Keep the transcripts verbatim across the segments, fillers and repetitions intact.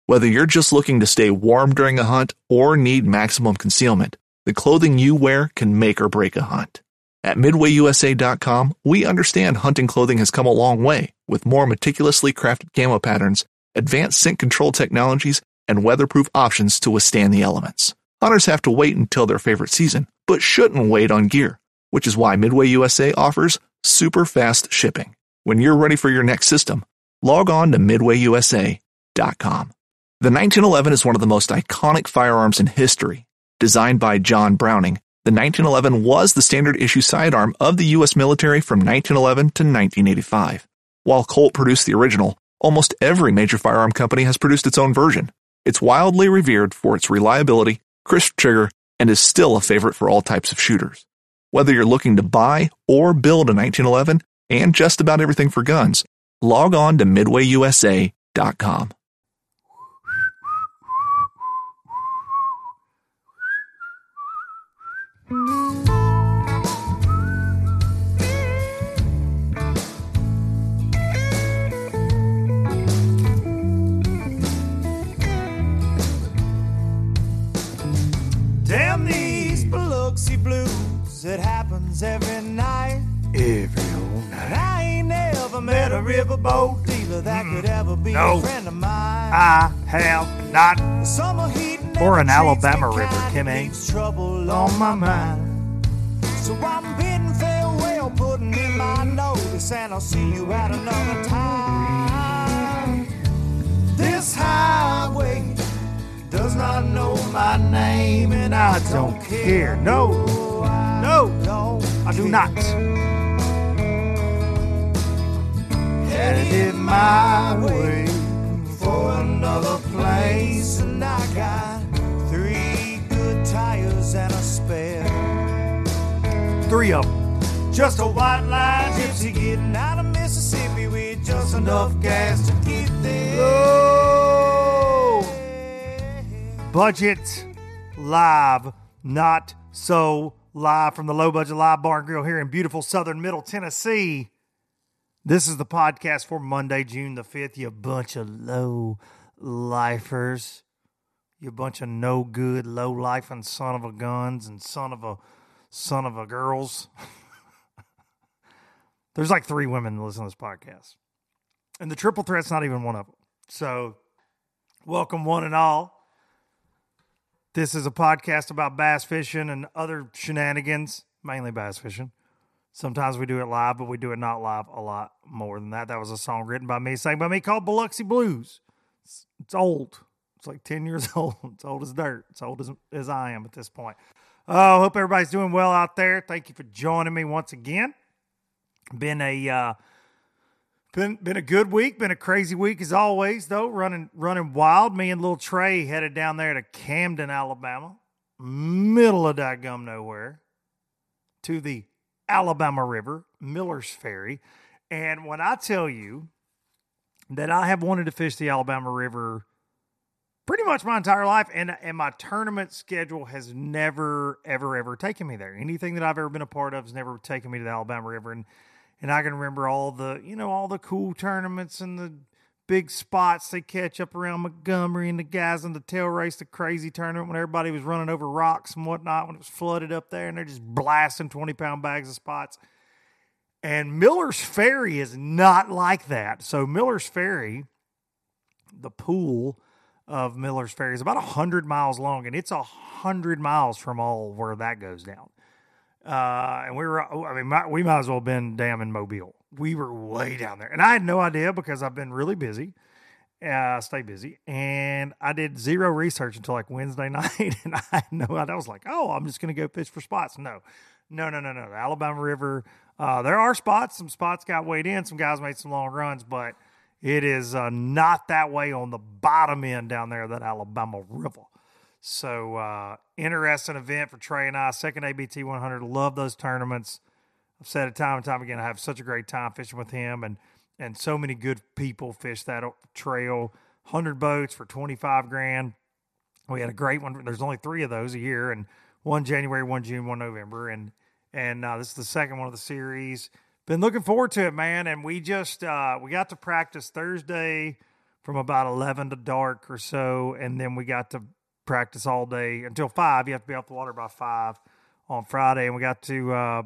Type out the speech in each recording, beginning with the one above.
Whether you're just looking to stay warm during a hunt or need maximum concealment, the clothing you wear can make or break a hunt. At Midway U S A dot com, we understand hunting clothing has come a long way, with more meticulously crafted camo patterns, advanced scent control technologies, and weatherproof options to withstand the elements. Hunters have to wait until their favorite season, but shouldn't wait on gear, which is why Midway U S A offers super fast shipping. When you're ready for your next system, log on to Midway U S A dot com. The nineteen eleven is one of the most iconic firearms in history. Designed by John Browning, the nineteen eleven was the standard issue sidearm of the U S military from nineteen eleven to nineteen eighty-five. While Colt produced the original, almost every major firearm company has produced its own version. It's wildly revered for its reliability, crisp trigger, and is still a favorite for all types of shooters. Whether you're looking to buy or build a nineteen eleven and just about everything for guns, log on to Midway U S A dot com. Damn these Biloxi blues, it happens every night. Every old night. And I ain't never met a riverboat dealer that could ever be No. a friend of mine. I have not. The summer heat Or an never Alabama treats me river, kind, Kimmy. it leaves trouble on my mind. So I'm bidding farewell, putting in my notice, and I'll see you at another time. This highway does not know my name, and I don't care. No. No. don't I do care. not. Headed my way for another place, and I got three good tires and a spare. Three of them. Just a white line gypsy getting out of Mississippi with just enough gas to get there. Oh! Budget live, not so live from the Low Budget Live Bar and Grill here in beautiful southern middle Tennessee. This is the podcast for Monday, June the fifth. You bunch of low lifers. You bunch of no good, low life and son of a guns and son of a son of a girls. There's like three women that listen to this podcast. And the triple threat's not even one of them. So, welcome one and all. This is a podcast about bass fishing and other shenanigans, mainly bass fishing. Sometimes we do it live, but we do it not live a lot more than that. That was a song written by me, sang by me, called Biloxi Blues. It's, it's old. It's like ten years old. It's old as dirt. It's old as, as I am at this point. I uh, hope everybody's doing well out there. Thank you for joining me once again. Been a uh, been been a good week. Been a crazy week as always, though. Running running wild. Me and little Trey headed down there to Camden, Alabama, middle of that gum nowhere, to the Alabama River, Miller's Ferry. And when I tell you that I have wanted to fish the Alabama River pretty much my entire life, and, and my tournament schedule has never, ever, ever taken me there. Anything that I've ever been a part of has never taken me to the Alabama River. And, and I can remember all the, you know, all the cool tournaments and the big spots they catch up around Montgomery and the guys in the tail race, the crazy tournament when everybody was running over rocks and whatnot, when it was flooded up there and they're just blasting twenty-pound bags of spots. And Miller's Ferry is not like that. So Miller's Ferry, the pool of Miller's Ferry, is about one hundred miles long, and it's one hundred miles from all where that goes down. Uh, and we were, I mean, my, we might as well have been damn in Mobile. We were way down there. And I had no idea because I've been really busy. Uh, stay busy. And I did zero research until like Wednesday night. And I had no idea. I was like, oh, I'm just going to go fish for spots. No, no, no, no, no. The Alabama River, uh, there are spots. Some spots got weighed in. Some guys made some long runs, but it is uh, not that way on the bottom end down there of that Alabama River. So, uh, interesting event for Trey and I. Second A B T one hundred. Love those tournaments. I've said it time and time again. I have such a great time fishing with him, and and so many good people fish that trail. one hundred boats for twenty-five grand. We had a great one. There's only three of those a year, and one January, one June, one November, and and uh, this is the second one of the series. Been looking forward to it, man. And we just uh, we got to practice Thursday, from about eleven to dark or so, and then we got to practice all day until five. You have to be off the water by five on Friday, and we got to uh,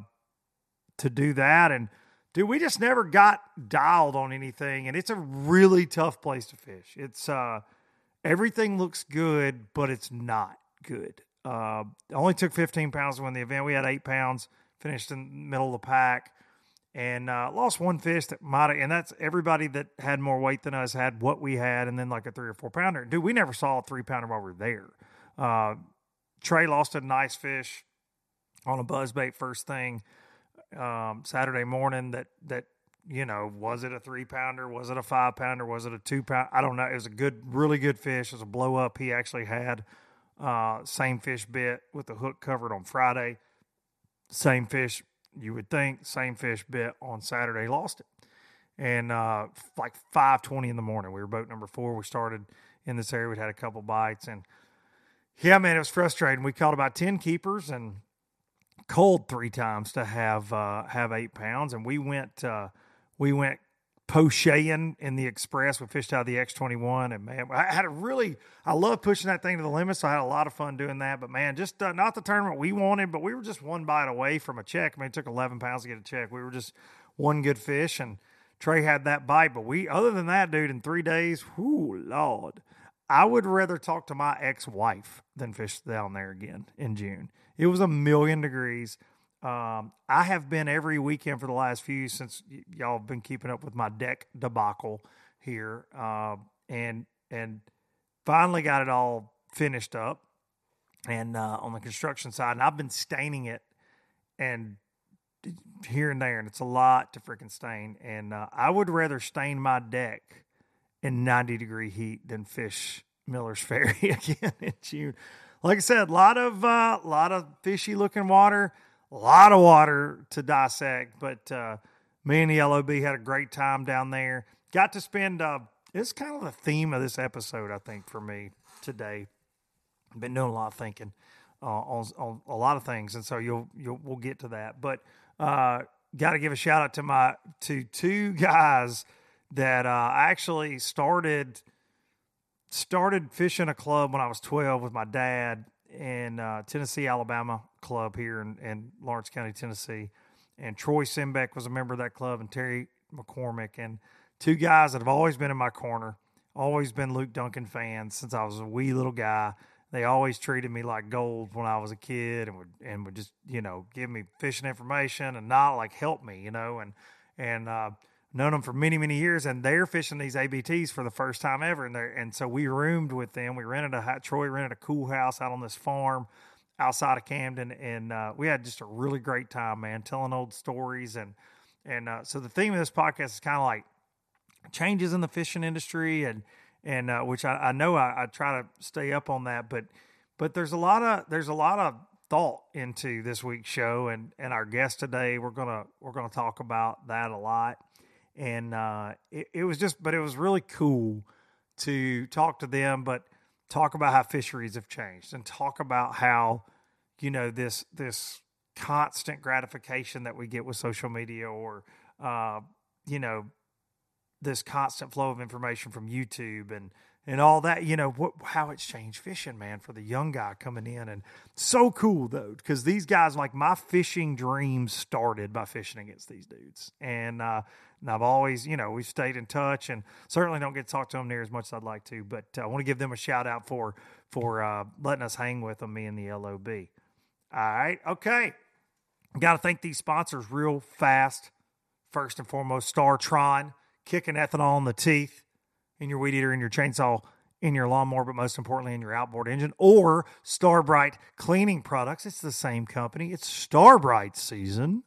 to do that. And dude, we just never got dialed on anything, and it's a really tough place to fish. It's uh, everything looks good, but it's not good. Uh, only took fifteen pounds to win the event. We had eight pounds, finished in the middle of the pack, and uh, lost one fish that might have, and that's everybody that had more weight than us had what we had, and then like a three or four pounder. Dude, we never saw a three pounder while we were there. Uh, Trey lost a nice fish on a buzzbait first thing um, Saturday morning that, that, you know, was it a three pounder? Was it a five pounder? Was it a two pound? I don't know. It was a good, really good fish. It was a blow up. He actually had uh, same fish bit with the hook covered on Friday. Same fish, you would think, same fish bit on Saturday. Lost it. And uh, like five twenty in the morning, we were boat number four. We started in this area. We'd had a couple bites. And yeah, man, it was frustrating. We caught about ten keepers and cold three times to have uh, have eight pounds. And we went uh, we went pocheting in the Express. We fished out of the X twenty-one, and man, I had a really, I love pushing that thing to the limit, so I had a lot of fun doing that. But man, just uh, not the tournament we wanted, but we were just one bite away from a check. I mean, it took eleven pounds to get a check. We were just one good fish, and Trey had that bite. But we, other than that, dude, in three days, whoo, Lord, I would rather talk to my ex-wife than fish down there again in June. It was a million degrees. Um, I have been every weekend for the last few since y- y'all have been keeping up with my deck debacle here, uh, and and finally got it all finished up, and uh, on the construction side, and I've been staining it, and here and there, and it's a lot to freaking stain, and uh, I would rather stain my deck in ninety degree heat than fish Miller's Ferry again in June. Like I said, a lot of uh, lot of fishy looking water. A lot of water to dissect, but uh, me and the L O B had a great time down there. Got to spend, uh, it's kind of the theme of this episode, I think, for me today. I've been doing a lot of thinking uh, on, on a lot of things, and so you'll, you'll we'll get to that. But uh, got to give a shout out to my to two guys that uh, actually started started fishing a club when I was twelve with my dad in uh, Tennessee, Alabama club here in, in Lawrence County, Tennessee. And Troy Simbeck was a member of that club, and Terry McCormick, and two guys that have always been in my corner, always been Luke Duncan fans since I was a wee little guy. They always treated me like gold when I was a kid, and would and would just, you know, give me fishing information and not like help me, you know, and and uh, known them for many, many years, and they're fishing these A B Ts for the first time ever. And, and so we roomed with them. We rented a, Troy rented a cool house out on this farm outside of Camden. And uh, we had just a really great time, man, telling old stories. And, and uh, so the theme of this podcast is kind of like changes in the fishing industry, and, and uh, which I, I know I, I try to stay up on that, but, but there's a lot of, there's a lot of thought into this week's show, and, and our guest today, we're going to, we're going to talk about that a lot. And uh, it, it was just, but it was really cool to talk to them, but talk about how fisheries have changed, and talk about how, you know, this this constant gratification that we get with social media, or, uh, you know, this constant flow of information from YouTube and, and all that, you know, what, how it's changed fishing, man, for the young guy coming in. And so cool, though, because these guys, like, my fishing dreams started by fishing against these dudes. And, uh, and I've always, you know, we've stayed in touch, and certainly don't get to talk to them near as much as I'd like to, but uh, I want to give them a shout out for, for uh, letting us hang with them, me and the L O B. All right. Okay. Got to thank these sponsors real fast. First and foremost, StarTron, kicking ethanol in the teeth, in your weed eater, in your chainsaw, in your lawnmower, but most importantly in your outboard engine. Or Starbright Cleaning Products. It's the same company. It's Starbright season.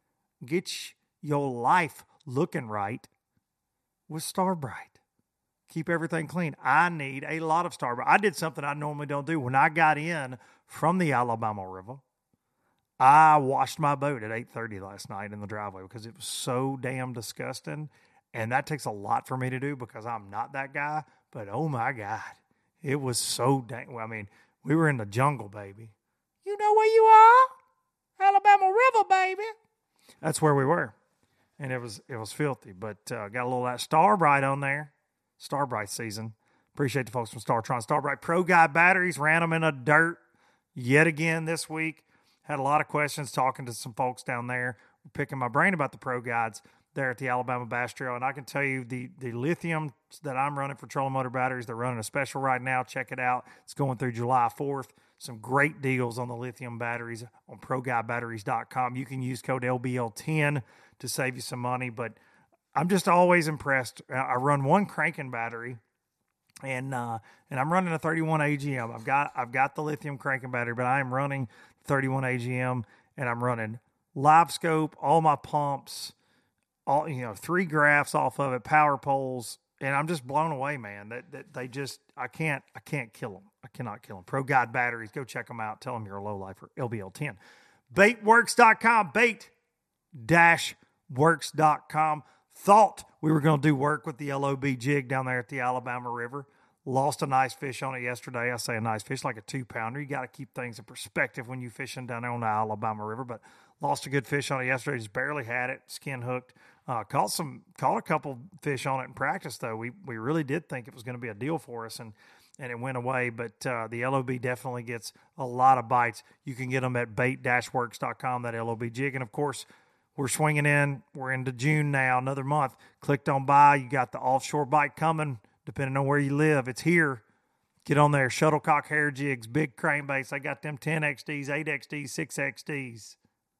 Get your life looking right with Starbright. Keep everything clean. I need a lot of Starbright. I did something I normally don't do. When I got in from the Alabama River, I washed my boat at eight thirty last night in the driveway because it was so damn disgusting. And that takes a lot for me to do because I'm not that guy. But, oh, my God, it was so dang. I mean, we were in the jungle, baby. You know where you are? Alabama River, baby. That's where we were. And it was it was filthy. But uh, got a little of that Starbright on there. Starbright season. Appreciate the folks from StarTron. Starbright Pro Guide batteries, ran them in a dirt yet again this week. Had a lot of questions talking to some folks down there, picking my brain about the Pro Guides there at the Alabama Bass Trail. And I can tell you the, the lithium that I'm running for trolling motor batteries, they're running a special right now. Check it out. It's going through July fourth. Some great deals on the lithium batteries on pro guide batteries dot com. You can use code L B L ten to save you some money, but I'm just always impressed. I run one cranking battery, and uh, and I'm running a thirty-one A G M. I've got I've got the lithium cranking battery, but I am running thirty-one A G M, and I'm running live scope, all my pumps, all you know, three graphs off of it, power poles, and I'm just blown away, man. That that they just I can't I can't kill them. I cannot kill them. Pro Guide batteries, go check them out. Tell them you're a low lifer. L B L ten. bait works dot com. bait dash works dot com. Thought we were going to do work with the L O B jig down there at the Alabama River. Lost a nice fish on it yesterday. I say a nice fish, like a two-pounder. You got to keep things in perspective when you're fishing down there on the Alabama River. But lost a good fish on it yesterday. Just barely had it, skin hooked. Uh, caught some, caught a couple fish on it in practice, though. We we really did think it was going to be a deal for us, and and it went away. But uh, the L O B definitely gets a lot of bites. You can get them at bait dash works dot com, that L O B jig. And, of course, we're swinging in. We're into June now, another month. Clicked on buy. You got the offshore bite coming, depending on where you live. It's here. Get on there. Shuttlecock hair jigs, big crankbaits. I got them ten X Ds, eight X Ds, six X Ds.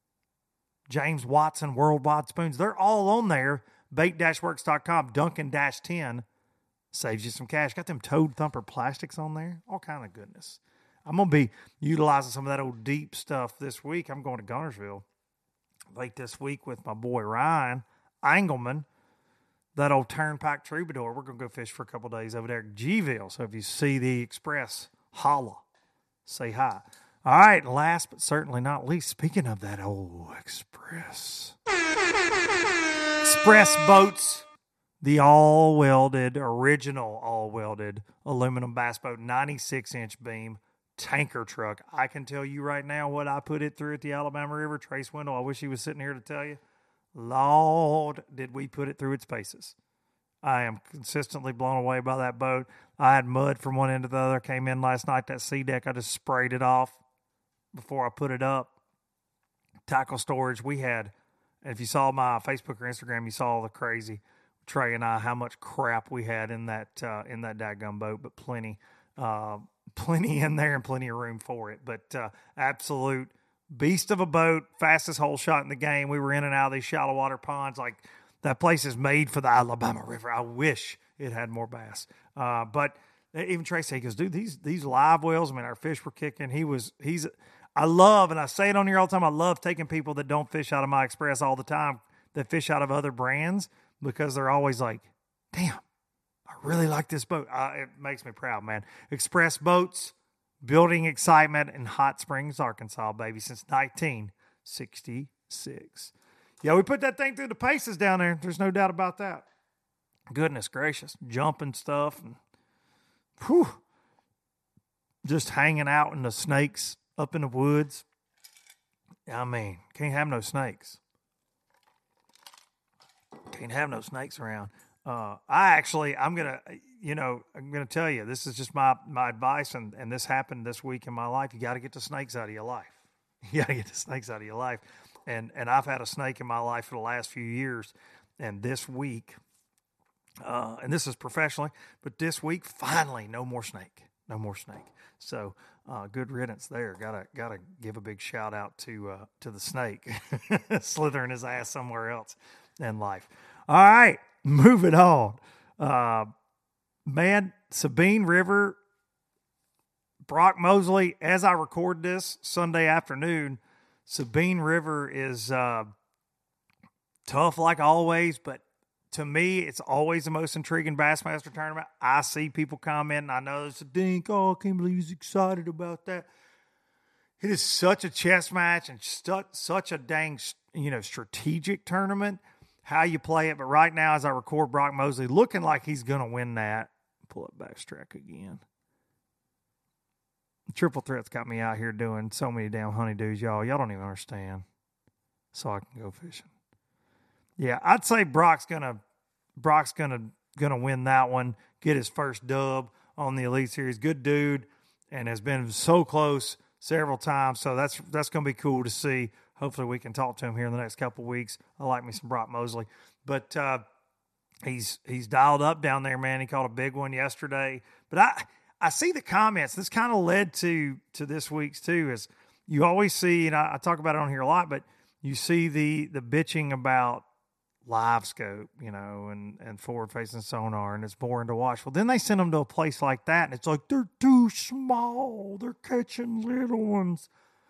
James Watson Worldwide Spoons. They're all on there. bait dash works dot com. Duncan ten saves you some cash. Got them Toad Thumper plastics on there. All kind of goodness. I'm going to be utilizing some of that old deep stuff this week. I'm going to Gunnersville late this week with my boy Ryan Engelman, that old Turnpike Troubadour. We're going to go fish for a couple days over there at G-ville. So if you see the Express, holla, say hi. All right, last but certainly not least, speaking of that old Express. Express Boats, the all-welded, original all-welded aluminum bass boat, ninety-six inch beam, tanker truck. I can tell you right now what I put it through at the Alabama River. Trace Wendell, I wish he was sitting here to tell you. Lord, did we put it through its paces. I am consistently blown away by that boat. I had mud from one end to the other. Came in last night, that sea deck, I just sprayed it off before I put it up. Tackle storage, we had, and if you saw my Facebook or Instagram, you saw the crazy Trey and I, how much crap we had in that uh, in that dadgum boat, but plenty, uh, plenty in there and plenty of room for it. But uh, absolute beast of a boat, fastest hole shot in the game. We were in and out of these shallow water ponds. Like, that place is made for the Alabama River. I wish it had more bass. Uh, but even Trey said, he goes, dude, these these live wells, I mean, our fish were kicking. He was, he's, I love, and I say it on here all the time, I love taking people that don't fish out of my Express all the time, that fish out of other brands, because they're always like, damn, I really like this boat. Uh, it makes me proud, man. Express Boats, building excitement in Hot Springs, Arkansas, baby, since nineteen sixty-six. Yeah, we put that thing through the paces down there. There's no doubt about that. Goodness gracious. Jumping stuff. And, whew, just hanging out in the snakes up in the woods. I mean, can't have no snakes. Can't have no snakes around. Uh, I actually, I'm going to, you know, I'm going to tell you, this is just my, my advice, and, and this happened this week in my life. You got to get the snakes out of your life. You got to get the snakes out of your life. And and I've had a snake in my life for the last few years. And this week, uh, and this is professionally, but this week, finally, no more snake. No more snake. So uh, good riddance there. Gotta gotta give a big shout out to uh, to the snake slithering his ass somewhere else in life. All right, moving on. Uh, man, Sabine River, Brock Mosley, as I record this Sunday afternoon, Sabine River is uh, tough like always, but to me, it's always the most intriguing Bassmaster tournament. I see people commenting. I know it's a dink. Oh, I can't believe he's excited about that. It is such a chess match and stu- such a dang, you know, strategic tournament, how you play it. But right now, as I record, Brock Mosley looking like he's going to win that. Pull up Backstrack again. Triple Threat's got me out here doing so many damn honeydews, y'all. Y'all don't even understand. So I can go fishing. Yeah, I'd say Brock's gonna Brock's gonna gonna win that one, get his first dub on the Elite Series. Good dude, and has been so close several times. So that's that's gonna be cool to see. Hopefully we can talk to him here in the next couple of weeks. I like me some Brock Mosley, but uh, he's he's dialed up down there, man. He caught a big one yesterday. But I I see the comments. This kind of led to to this week's too. Is you always see, and I, I talk about it on here a lot, but you see the the bitching about live scope, you know, and, and forward facing sonar, and it's boring to watch. Well, then they send them to a place like that, and it's like, they're too small. They're catching little ones.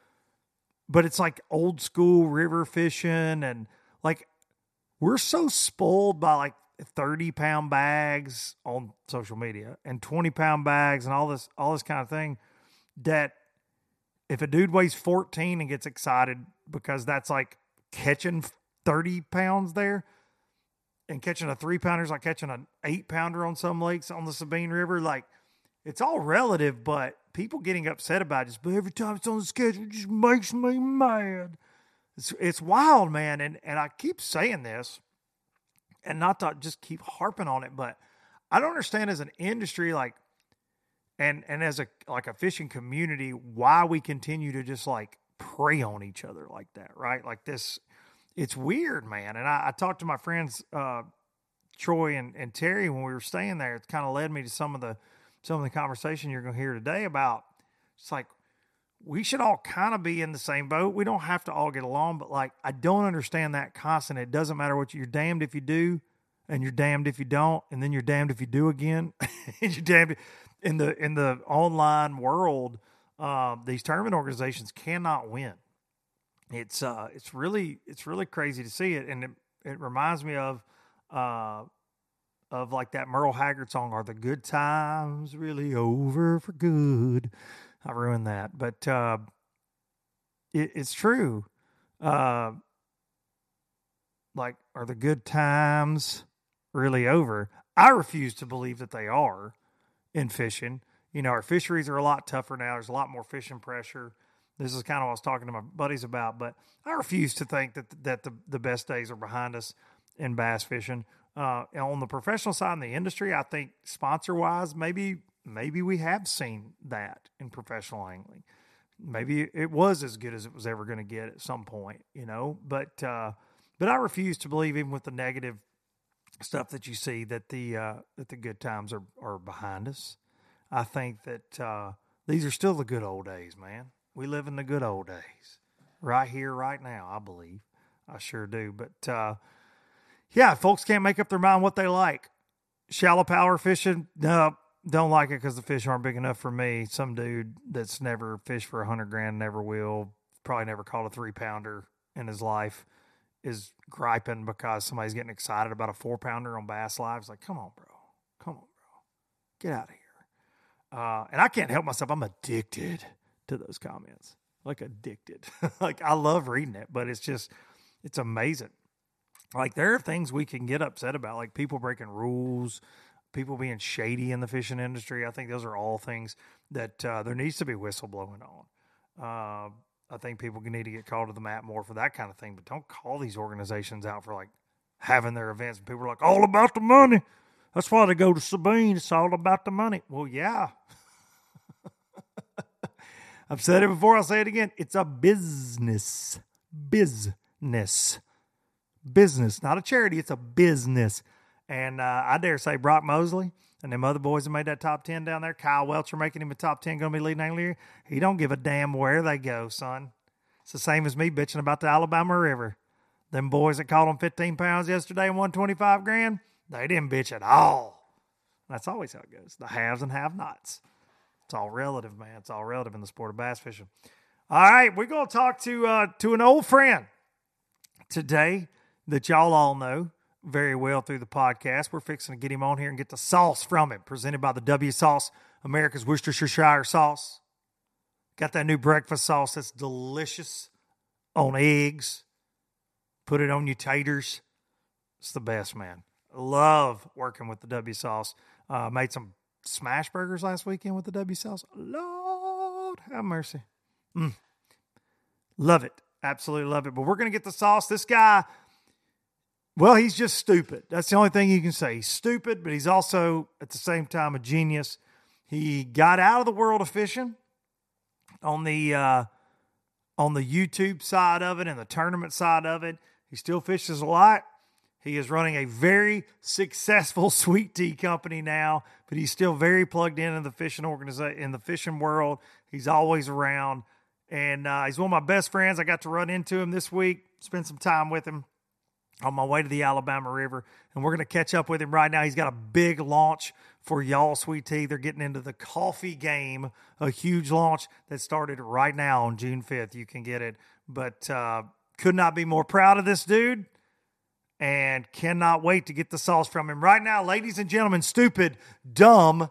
But it's like old school river fishing, and like we're so spoiled by like thirty pound bags on social media and twenty pound bags and all this, all this kind of thing, that if a dude weighs fourteen and gets excited because that's like catching thirty pounds there, and catching a three pounder is like catching an eight pounder on some lakes on the Sabine River. Like, it's all relative, but people getting upset about it just, but every time it's on the schedule, it just makes me mad. It's, it's wild, man. And, and I keep saying this, and not to just keep harping on it, but I don't understand as an industry, like, and, and as a, like a fishing community, why we continue to just like prey on each other like that, right? Like this, it's weird, man. And I, I talked to my friends, uh, Troy and, and Terry, when we were staying there. It's kind of led me to some of the, some of the conversation you're going to hear today about. It's like, we should all kind of be in the same boat. We don't have to all get along, but like, I don't understand that constant. It doesn't matter what you, you're damned if you do, and you're damned if you don't. And then you're damned if you do again. And you're damned in the, in the online world. Uh, these tournament organizations cannot win. It's, uh, it's really, it's really crazy to see it. And it, it reminds me of, uh, of like that Merle Haggard song, "Are the Good Times Really Over for Good?" I ruined that, but uh, it, it's true. Uh, like, are the good times really over? I refuse to believe that they are in fishing. You know, our fisheries are a lot tougher now. There's a lot more fishing pressure. This is kind of what I was talking to my buddies about, but I refuse to think that that the, the best days are behind us in bass fishing. Uh, on the professional side in the industry, I think sponsor-wise, maybe maybe we have seen that in professional angling. Maybe it was as good as it was ever going to get at some point, you know. But uh, but I refuse to believe, even with the negative stuff that you see, that the uh, that the good times are, are behind us. I think that uh, these are still the good old days, man. We live in the good old days right here, right now, I believe. I sure do. But uh, yeah, folks can't make up their mind what they like. Shallow power fishing, no, don't like it because the fish aren't big enough for me. Some dude that's never fished for a hundred grand, never will, probably never caught a three pounder in his life, is griping because somebody's getting excited about a four pounder on Bass Live. It's like, come on, bro. Come on, bro. Get out of here. Uh, and I can't help myself. I'm addicted to those comments. Like addicted. Like, I love reading it, but it's just, it's amazing. Like, there are things we can get upset about, like people breaking rules, people being shady in the fishing industry. I think those are all things that uh, there needs to be whistleblowing on. Uh, I think people need to get called to the mat more for that kind of thing, but don't call these organizations out for like having their events. And people are like, all about the money. That's why they go to Sabine. It's all about the money. Well, yeah. I've said it before. I'll say it again. It's a business. Business. Business. Not a charity. It's a business. And uh, I dare say Brock Mosley and them other boys that made that top ten down there, Kyle Welcher making him a top ten, going to be leading angler. He don't give a damn where they go, son. It's the same as me bitching about the Alabama River. Them boys that caught them fifteen pounds yesterday and won twenty-five grand, they didn't bitch at all. That's always how it goes. The haves and have-nots. It's all relative, man. It's all relative in the sport of bass fishing. All right, we're going to talk to uh, to an old friend today that y'all all know very well through the podcast. We're fixing to get him on here and get the sauce from him, presented by the W Sauce, America's Worcestershire sauce. Got that new breakfast sauce that's delicious on eggs. Put it on your taters. It's the best, man. Love working with the W Sauce. Uh, made some smash burgers last weekend with the W Sauce. Lord have mercy. Mm. Love it. Absolutely love it. But we're going to get the sauce. This guy, Well, he's just stupid. That's the only thing you can say. He's stupid, but he's also at the same time a genius. He got out of the world of fishing on the uh, on the YouTube side of it and the tournament side of it. He still fishes a lot. He is running a very successful sweet tea company now, but he's still very plugged in in the fishing organization, in the fishing world. He's always around, and uh, he's one of my best friends. I got to run into him this week, spend some time with him on my way to the Alabama River, and we're going to catch up with him right now. He's got a big launch for Y'all Sweet Tea. They're getting into the coffee game, a huge launch that started right now on June fifth. You can get it, but uh, could not be more proud of this dude and cannot wait to get the sauce from him right now. Ladies and gentlemen, stupid, dumb,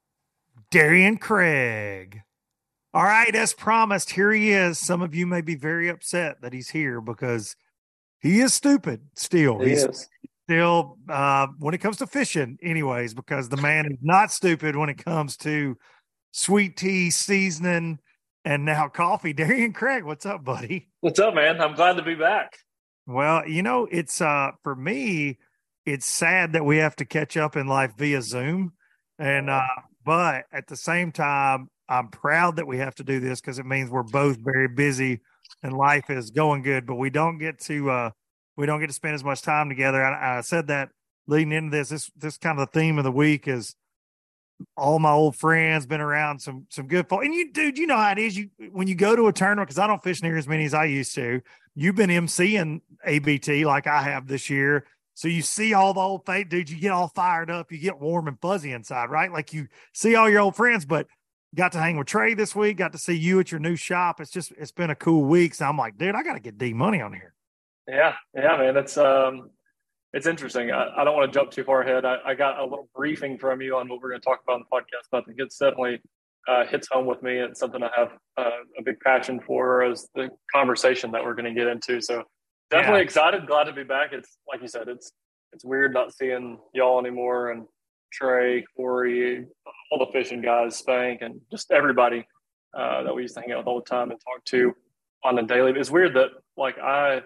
Darian Craig. All right, as promised, here he is. Some of you may be very upset that he's here because he is stupid still. He He's is. still, uh, when it comes to fishing, anyways, because the man is not stupid when it comes to sweet tea, seasoning, and now coffee. Darian Craig, what's up, buddy? What's up, man? I'm glad to be back. Well, you know, it's uh for me, it's sad that we have to catch up in life via Zoom. And uh, but at the same time, I'm proud that we have to do this because it means we're both very busy and life is going good, but we don't get to uh we don't get to spend as much time together. I, I said that leading into this, this this kind of the theme of the week is all my old friends, been around some some good folk. And you, dude, you know how it is. You when you go to a tournament, because I don't fish near as many as I used to. You've been emceeing A B T like I have this year, so you see all the old fake dudes. You get all fired up. You get warm and fuzzy inside, right? Like you see all your old friends. But got to hang with Trey this week. Got to see you at your new shop. It's just it's been a cool week. So I'm like, dude, I got to get D money on here. Yeah, yeah, man. It's um, it's interesting. I, I don't want to jump too far ahead. I, I got a little briefing from you on what we're going to talk about on the podcast, but I think it's definitely uh, hits home with me. It's something I have uh, a big passion for, as the conversation that we're going to get into. So definitely Yeah. excited, glad to be back. It's like you said, it's it's weird not seeing y'all anymore, and Trey, Corey, all the fishing guys, Spank, and just everybody uh, that we used to hang out with all the time and talk to on a daily. It's weird that like I.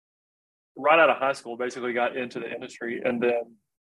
right out of high school, basically got into the industry, and then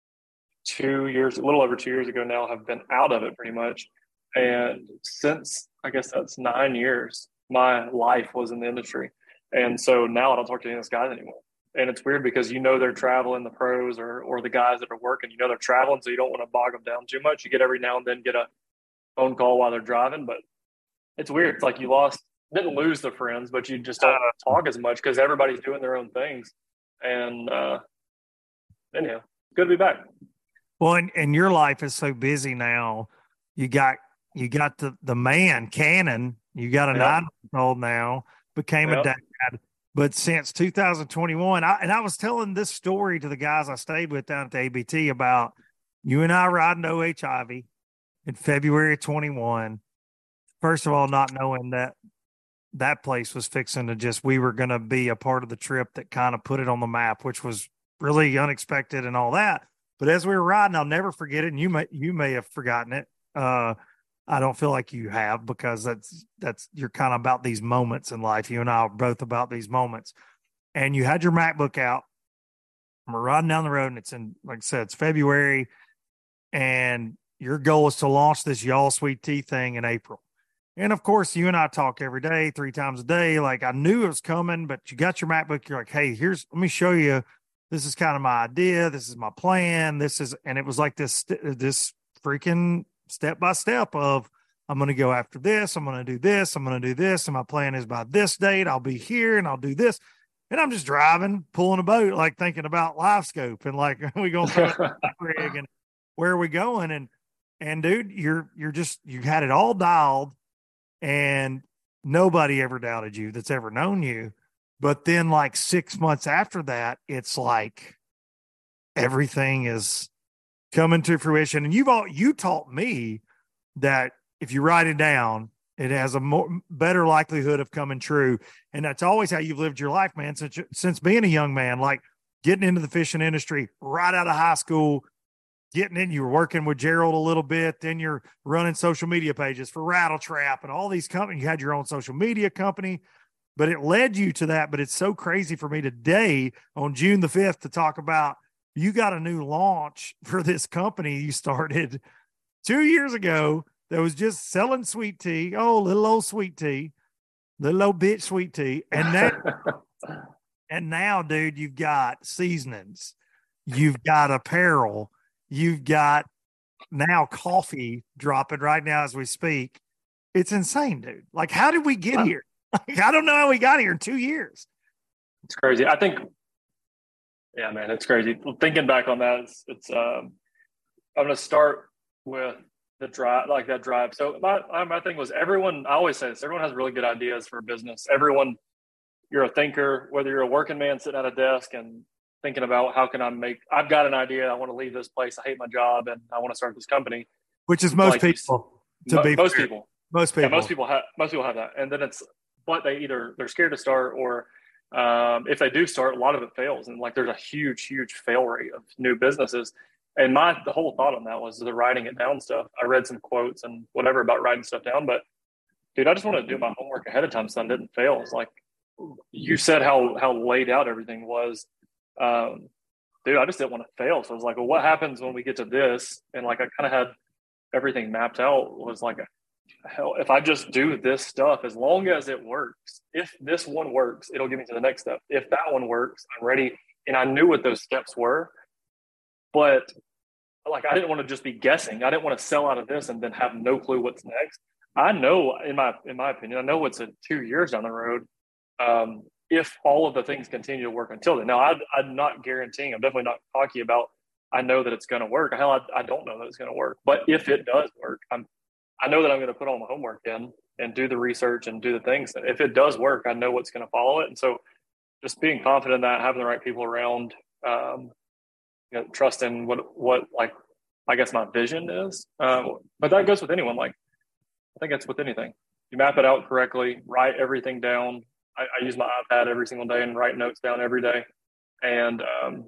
two years, a little over two years ago now, have been out of it pretty much. And since, I guess that's nine years, my life was in the industry. And so now I don't talk to any of those guys anymore. And it's weird because you know they're traveling, the pros or or the guys that are working, you know they're traveling, so you don't want to bog them down too much. You get every now and then get a phone call while they're driving, but it's weird. It's like you lost, didn't lose the friends, but you just don't talk as much because everybody's doing their own things. And uh, anyhow, good to be back. Well, and, and your life is so busy now. You got you got the the man Cannon. You got a Yep. nine month old now. Became a Yep. dad. But since two thousand twenty-one, I, and I was telling this story to the guys I stayed with down at the A B T about you and I riding O H Ivy in February of twenty-one. First of all, not knowing that that place was fixing to just, we were going to be a part of the trip that kind of put it on the map, which was really unexpected and all that. But as we were riding, I'll never forget it. And you may, you may have forgotten it. Uh, I don't feel like you have, because that's, that's, you're kind of about these moments in life. You and I are both about these moments. And you had your MacBook out. And we're riding down the road, and it's in, like I said, it's February. And your goal is to launch this Y'all Sweet Tea thing in April. And of course, you and I talk every day, three times a day. Like, I knew it was coming, but you got your MacBook. You're like, hey, here's, let me show you. This is kind of my idea. This is my plan. This is, and it was like this, this freaking step by step of, I'm going to go after this. I'm going to do this. I'm going to do this. And my plan is by this date, I'll be here and I'll do this. And I'm just driving, pulling a boat, like thinking about live scope and like, we going to throw it in the rig and where are we going? And, and dude, you're, you're just, you had it all dialed. And nobody ever doubted you that's ever known you. But then like six months after that, it's like everything is coming to fruition. And you've all, you taught me that if you write it down, it has a more better likelihood of coming true. And that's always how you've lived your life, man, since, since being a young man, like getting into the fishing industry right out of high school, getting in, you were working with Gerald a little bit, then you're running social media pages for Rattle Trap and all these companies. You had your own social media company. but it led you to that. But it's so crazy for me today on June the fifth to talk about you got a new launch for this company you started two years ago that was just selling sweet tea. Oh, little old sweet tea, little old bitch sweet tea. And now, and now, dude, you've got seasonings, you've got apparel, you've got now coffee dropping right now as we speak. It's insane, dude. Like, how did we get here? Like, I don't know how we got here in two years. It's crazy. I think, yeah, man, it's crazy. Thinking back on that, it's, it's um, I'm going to start with the drive, like that drive. So my, my thing was everyone, I always say this, everyone has really good ideas for business. Everyone, you're a thinker, whether you're a working man sitting at a desk and thinking about how can I make, I've got an idea. I want to leave this place. I hate my job and I want to start this company. Which is most like people, you, to be most fair. people, most people, yeah, most people have, most people have that. And then it's, but they either, they're scared to start or um, if they do start, a lot of it fails. And like, there's a huge, huge fail rate of new businesses. And my, the whole thought on that was the writing it down stuff. I read some quotes and whatever about writing stuff down, but dude, I just want to do my homework ahead of time so I didn't fail. It's like you said how, how laid out everything was. Um, dude, I just didn't want to fail. So I was like, well, what happens when we get to this? And like, I kind of had everything mapped out. Was like, hell, if I just do this stuff, as long as it works, if this one works, it'll get me to the next step. If that one works, I'm ready. And I knew what those steps were, but like, I didn't want to just be guessing. I didn't want to sell out of this and then have no clue what's next. I know, in my, in my opinion, I know what's in two years down the road. Um, if all of the things continue to work until then. Now, I, I'm not guaranteeing, I'm definitely not cocky about, I know that it's going to work. Hell, I, I don't know that it's going to work. But if it does work, I'm, I know that I'm going to put all my homework in and do the research and do the things. That if it does work, I know what's going to follow it. And so just being confident in that, having the right people around, um, you know, trusting what, what like, I guess my vision is. Um, but that goes with anyone. Like, I think it's with anything. You map it out correctly, write everything down. I, I use my iPad every single day and write notes down every day. And um,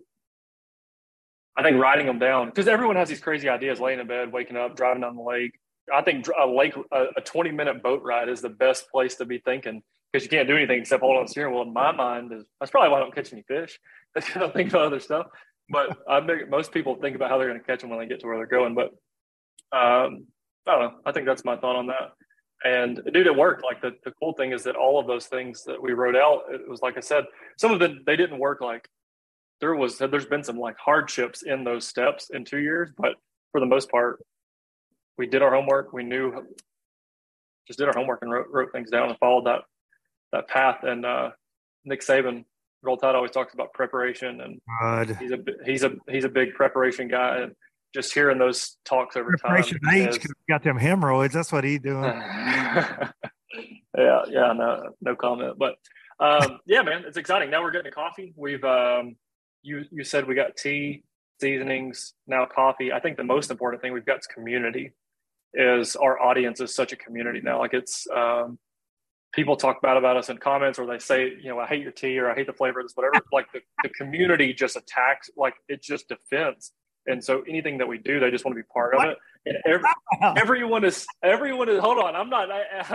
I think writing them down, because everyone has these crazy ideas, laying in bed, waking up, driving down the lake. I think a lake, a twenty minute boat ride is the best place to be thinking, because you can't do anything except hold on the steering wheel. In my mind, is that's probably why I don't catch any fish. I don't think about other stuff. But I think most people think about how they're going to catch them when they get to where they're going. But um, I don't know. I think that's my thought on that. And dude, it worked. Like the, the cool thing is that all of those things that we wrote out, it was like I said, some of them, they didn't work. Like there was, there's been some like hardships in those steps in two years, but for the most part, we did our homework. We knew, just did our homework and wrote, wrote things down and followed that, that path. And uh, Nick Saban, Roll Tide, always talks about preparation, and God. he's a, he's a, he's a big preparation guy. And just hearing those talks over preparation time. Age is, got them hemorrhoids. That's what he's doing. yeah. Yeah. No, no comment, but um, yeah, man, it's exciting. Now we're getting to coffee. We've, um, you, you said we got tea, seasonings, now coffee. I think the most important thing we've got is community. Is our audience is such a community now. Like it's, um, people talk bad about us in comments, or they say, you know, I hate your tea, or I hate the flavor of this, whatever. Like the, the community just attacks, like it just defends. And so anything that we do, they just want to be part of it. And every, everyone is, everyone is, hold on, I'm not.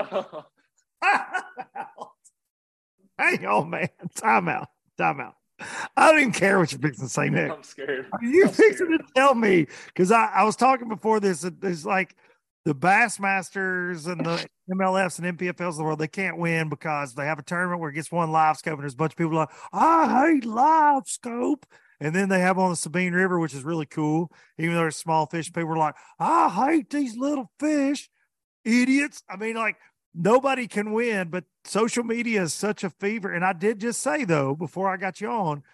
I, Hang on, man. Time out. Time out. I don't even care what you're fixing to say, Nick. I'm scared. Are you I'm fixing scared. to tell me? Because I, I was talking before this, there's like the Bassmasters and the M L Fs and M P F Ls of the world, they can't win because they have a tournament where it gets one live scope, and there's a bunch of people like, I hate live scope. And then they have on the Sabine River, which is really cool. Even though there's small fish, people are like, I hate these little fish, idiots. I mean, like, nobody can win, but social media is such a fever. And I did just say, though, before I got you on,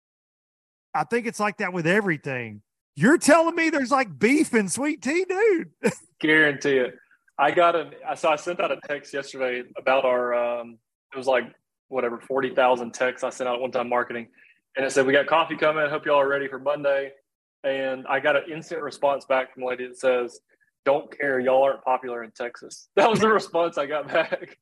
I think it's like that with everything. You're telling me there's like beef and sweet tea, dude. Guarantee it. I got an, so I sent out a text yesterday about our, um, it was like, whatever, forty thousand texts I sent out at one time marketing. And it said, we got coffee coming. Hope y'all are ready for Monday. And I got an instant response back from a lady that says, don't care. Y'all aren't popular in Texas. That was the response I got back.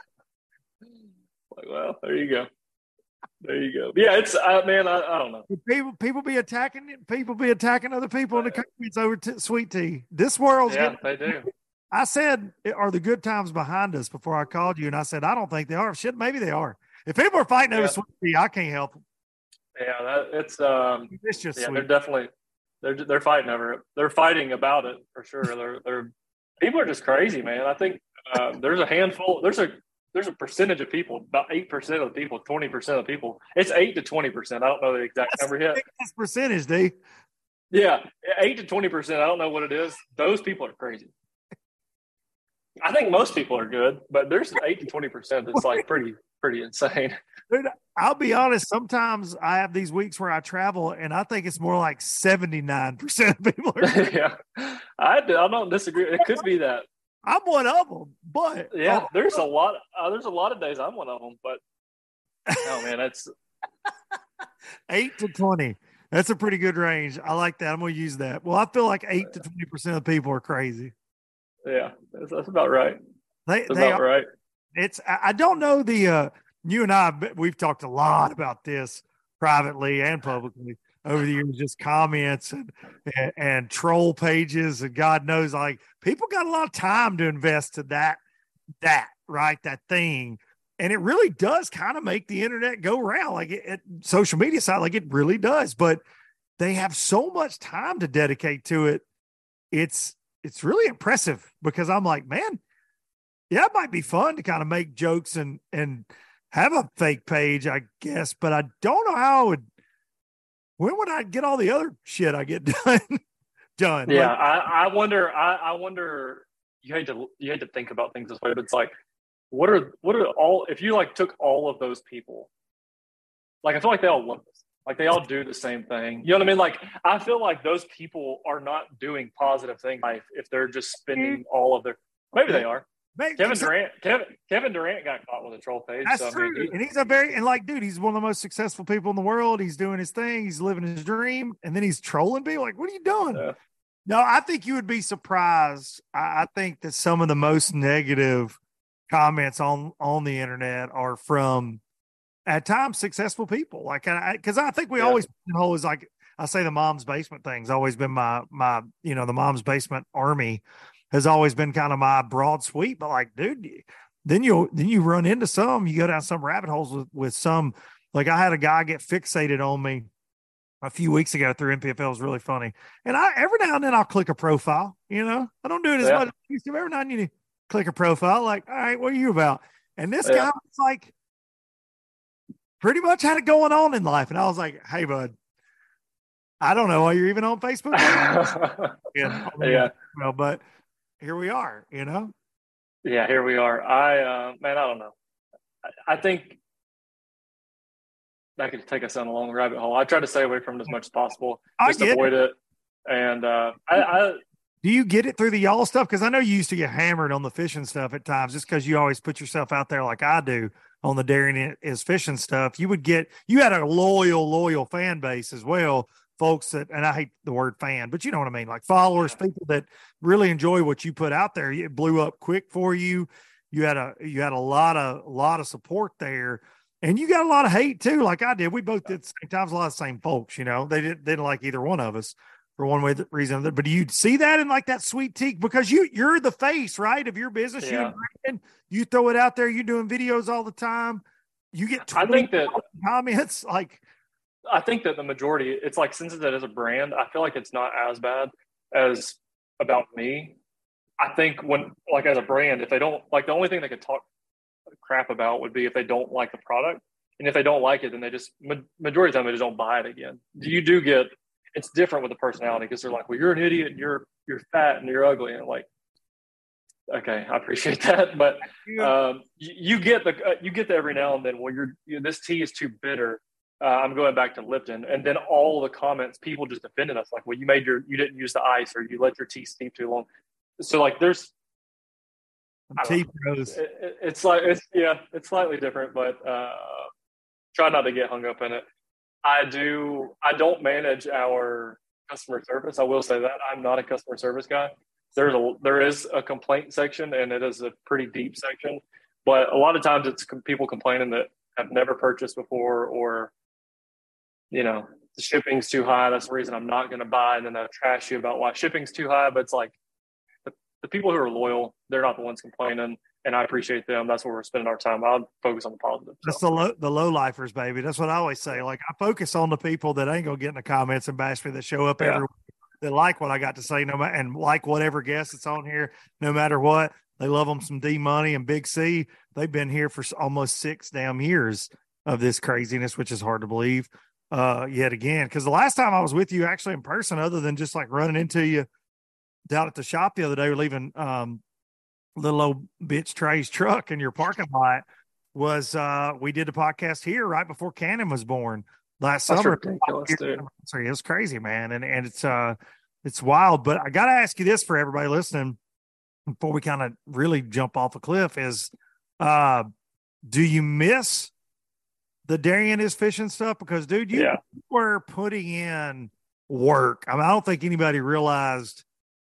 Like, well, there you go. There you go. Yeah, it's, uh, man, I, I don't know. People people be attacking people be attacking other people in the comments over t- sweet tea. This world's yeah, getting, they do. I said, are the good times behind us before I called you? And I said, I don't think they are. Shit, maybe they are. If people are fighting over Yeah. sweet tea, I can't help them. Yeah, that, it's um, It's just yeah, sweet. they're definitely they're they're fighting over it. They're fighting about it for sure. They're they're people are just crazy, man. I think uh, there's a handful. There's a there's a percentage of people, about eight percent of the people, twenty percent of the people. It's eight to twenty percent. I don't know the exact That's number yet. this percentage, D. Yeah, eight to twenty percent. I don't know what it is. Those people are crazy. I think most people are good, but there's eight to twenty percent that's like pretty pretty insane. Dude, I'll be honest. Sometimes I have these weeks where I travel, and I think it's more like seventy-nine percent of people are. Yeah, I I don't disagree. It could be that. I'm one of them, but Yeah, oh, there's a lot. Uh, there's a lot of days I'm one of them, but oh man, that's eight to twenty. That's a pretty good range. I like that. I'm going to use that. Well, I feel like eight to twenty percent of people are crazy. yeah, that's, that's about right. They, That's they about are. right. It's, I I don't know the, uh, you and I, we've talked a lot about this privately and publicly over the years, just comments and, and, and troll pages. And God knows, like, people got a lot of time to invest to that, that, right? That thing. And it really does kind of make the internet go around, like it, it social media side, like it really does. But they have so much time to dedicate to it. It's, it's really impressive because I'm like, man, yeah, it might be fun to kind of make jokes and and have a fake page, I guess, but I don't know how I would. When would I get all the other shit I get done? done? Yeah, Like, I, I wonder. I, I wonder. You hate to you hate to think about things this way, but it's like, what are what are all? If you like took all of those people, like I feel like they all love this. Like they all do the same thing. You know what I mean? Like I feel like those people are not doing positive things in life if they're just spending all of their. Maybe they are. man, Kevin exactly. Durant, Kevin, Kevin Durant got caught with a troll page. That's so, I true. mean, he- and he's a very, and like, dude, he's one of the most successful people in the world. He's doing his thing. He's living his dream. And then he's trolling people. Like, what are you doing? Yeah. No, I think you would be surprised. I, I think that some of the most negative comments on, on the internet are from at times successful people. Like, I, cause I think we Yeah. always always like, I say the mom's basement thing's always been my, my, you know, the mom's basement army has always been kind of my broad sweep, but like, dude, then you then you run into some, you go down some rabbit holes with, with some, like I had a guy get fixated on me a few weeks ago through N P F L. It was really funny. And I, every now and then I'll click a profile, you know, I don't do it as Yeah. much as I used to. Every now and then you click a profile, like, all right, what are you about? And this Yeah. guy was like, pretty much had it going on in life. And I was like, hey, bud, I don't know why you're even on Facebook. yeah. yeah. Well, but here we are, you know? Yeah, here we are. I, uh, man, I don't know. I, I think that could take us down a long rabbit hole. I try to stay away from it as much as possible, I just get avoid it. And uh, I, I, Do you get it through the y'all stuff? Because I know you used to get hammered on the fishing stuff at times just because you always put yourself out there like I do on the Darian is fishing stuff. You would get, you had a loyal, loyal fan base as well, folks that, and I hate the word fan, but you know what I mean? Like followers, people that really enjoy what you put out there. It blew up quick for you. You had a, you had a lot of, a lot of support there. And you got a lot of hate too, like I did. We both did same times, a lot of the same folks, you know, they didn't, they didn't like either one of us for one way reason or another. But do you see that in like that sweet tea? Because you, you're the face, right, of your business. Yeah. You and Brandon, you throw it out there. You're doing videos all the time. You get I think that comments like, I think that the majority, it's like, since it is a brand, I feel like it's not as bad as about me. I think when, like, as a brand, if they don't like, the only thing they could talk crap about would be if they don't like the product. And if they don't like it, then they just, majority of the time, they just don't buy it again. You do get, it's different with the personality because they're like, well, you're an idiot and you're, you're fat and you're ugly. And like, okay, I appreciate that. But um, you, you get the, uh, you get the every now and then, well, you're, you, this tea is too bitter. Uh, I'm going back to Lipton. And then all the comments, people just defended us. Like, well, you made your, you didn't use the ice or you let your tea steep too long. So like, there's, tea pros. It, it, it's like, it's, yeah, it's slightly different, but uh, try not to get hung up in it. I do, I don't manage our customer service. I will say that I'm not a customer service guy. There's a, there is a complaint section and it is a pretty deep section, but a lot of times it's people complaining that have never purchased before, or, you know, the shipping's too high. That's the reason I'm not going to buy. And then they'll trash you about why shipping's too high. But it's like, the, the people who are loyal, they're not the ones complaining, and I appreciate them. That's where we're spending our time. I'll focus on the positive. So. That's the low, the low lifers, baby. That's what I always say. Like, I focus on the people that ain't gonna get in the comments and bash me, that show up Yeah. every week, that like what I got to say, no matter, and like whatever guest that's on here, no matter what. They love them some D Money and Big C. They've been here for almost six damn years of this craziness, which is hard to believe. Uh, yet again, because the last time I was with you actually in person, other than just like running into you down at the shop the other day, we're leaving um, little old bitch Trey's truck in your parking lot, was uh, we did the podcast here right before Cannon was born last That's summer. ridiculous, dude. Sorry, it was crazy, man, and and it's uh it's wild. But I got to ask you this for everybody listening before we kind of really jump off a cliff: is uh, do you miss the Darian is fishing stuff? Because, dude, you Yeah. were putting in work. I mean, I don't think anybody realized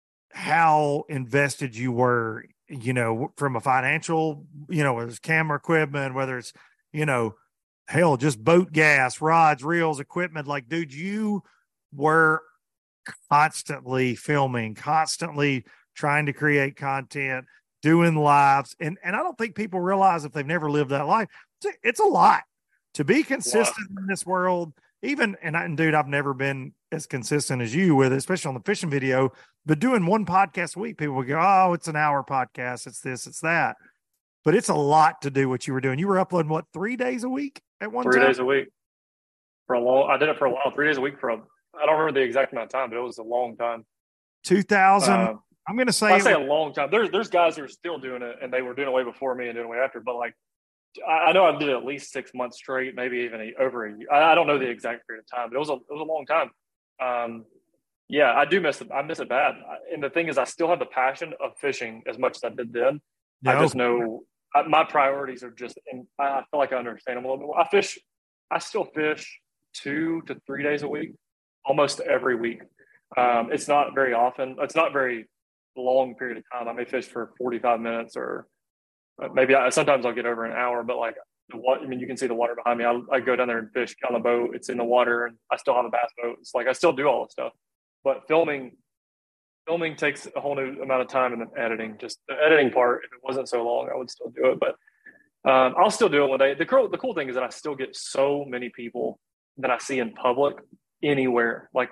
how invested you were, you know, from a financial, you know, whether it's camera equipment, whether it's, you know, hell, just boat gas, rods, reels, equipment. Like, dude, you were constantly filming, constantly trying to create content, doing lives. And, and I don't think people realize, if they've never lived that life, it's a, it's a lot to be consistent in this world. Even, and, I, and dude, I've never been as consistent as you with it, especially on the fishing video, but doing one podcast a week, people would go, oh, it's an hour podcast. It's this, it's that. But it's a lot to do what you were doing. You were uploading, what, three days a week at one Three time? days a week for a long, I did it for a while, three days a week for a, I don't remember the exact amount of time, but it was a long time. two thousand, Uh, I'm going to say. I it say a was- long time. There's, there's guys who are still doing it, and they were doing it way before me and doing it way after, but like, I, I know I did it at least six months straight, maybe even a, over a year. I, I don't know the exact period of time, but it was a, it was a long time. Um, yeah, I do miss it. I miss it bad. And the thing is, I still have the passion of fishing as much as I did then. I No. just know I, my priorities are just, and I feel like I understand them a little bit more. I fish, I still fish two to three days a week, almost every week. Um, it's not very often. It's not very long period of time. I may fish for forty-five minutes, or maybe I, sometimes I'll get over an hour, but like, the water, I mean, you can see the water behind me. I, I go down there and fish on the boat. It's in the water, and I still have a bass boat. It's like, I still do all this stuff, but filming, filming takes a whole new amount of time, and then editing, just the editing part. If it wasn't so long, I would still do it, but um, I'll still do it one day. The cool, the cool thing is that I still get so many people that I see in public anywhere. Like,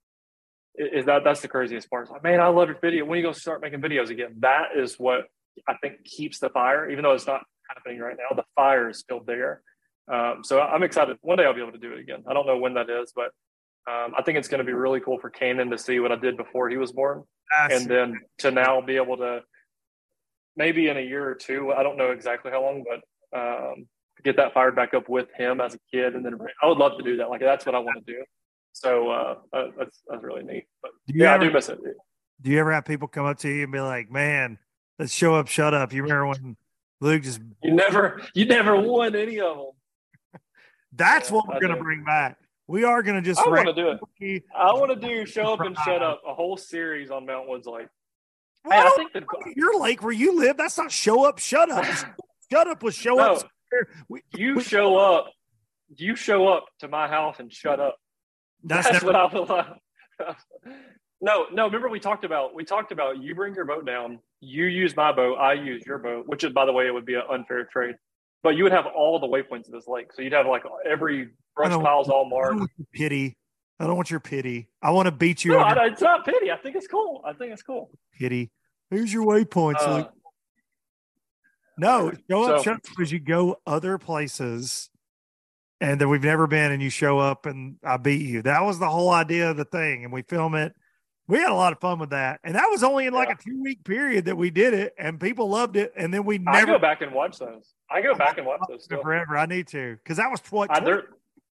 is that, that's the craziest part. It's like, man, I love your video. When are you going to start making videos again? That is what I think keeps the fire, even though it's not happening right now. The fire is still there. Um, so I'm excited. One day I'll be able to do it again. I don't know when that is, but um, I think it's going to be really cool for Cannon to see what I did before he was born. That's- And then to now be able to, maybe in a year or two, I don't know exactly how long, but um, get that fired back up with him as a kid. And then I would love to do that. Like, that's what I want to do. So uh, uh, that's, that's really neat. But Do you yeah, ever- I do miss it. Do you ever have people come up to you and be like, man, let's show up, shut up? You remember when Luke just, You never, you never won any of them. that's Yeah, what we're I going to do. bring back. We are going to just, I want to rank- do it. I want to do show up and shut up, a whole series on Mount Woods Lake. Well, Hey, I I don't think that your lake where you live, that's not show up, shut up. Shut up was show No. up. We, you we- show up, you show up to my house and shut up. That's, That's never, what I will allow. No, no. Remember we talked about we talked about you bring your boat down, you use my boat, I use your boat, which is, by the way, it would be an unfair trade. But you would have all the waypoints of this lake, so you'd have like every brush don't- piles all I don't marked. want your pity. I don't want your pity. I want to beat you No, on your I, it's not pity. I think it's cool. I think it's cool. pity. Here's your waypoints, Uh, Luke. No, show up, so- shut up, because you go other places and that we've never been, and you show up and I beat you. That was the whole idea of the thing. And we film it. We had a lot of fun with that. And that was only in like Yeah. a two week period that we did it, and people loved it. And then we I never go back and watch those. I go back and watch those still. forever. I need to, because that was what I, they're,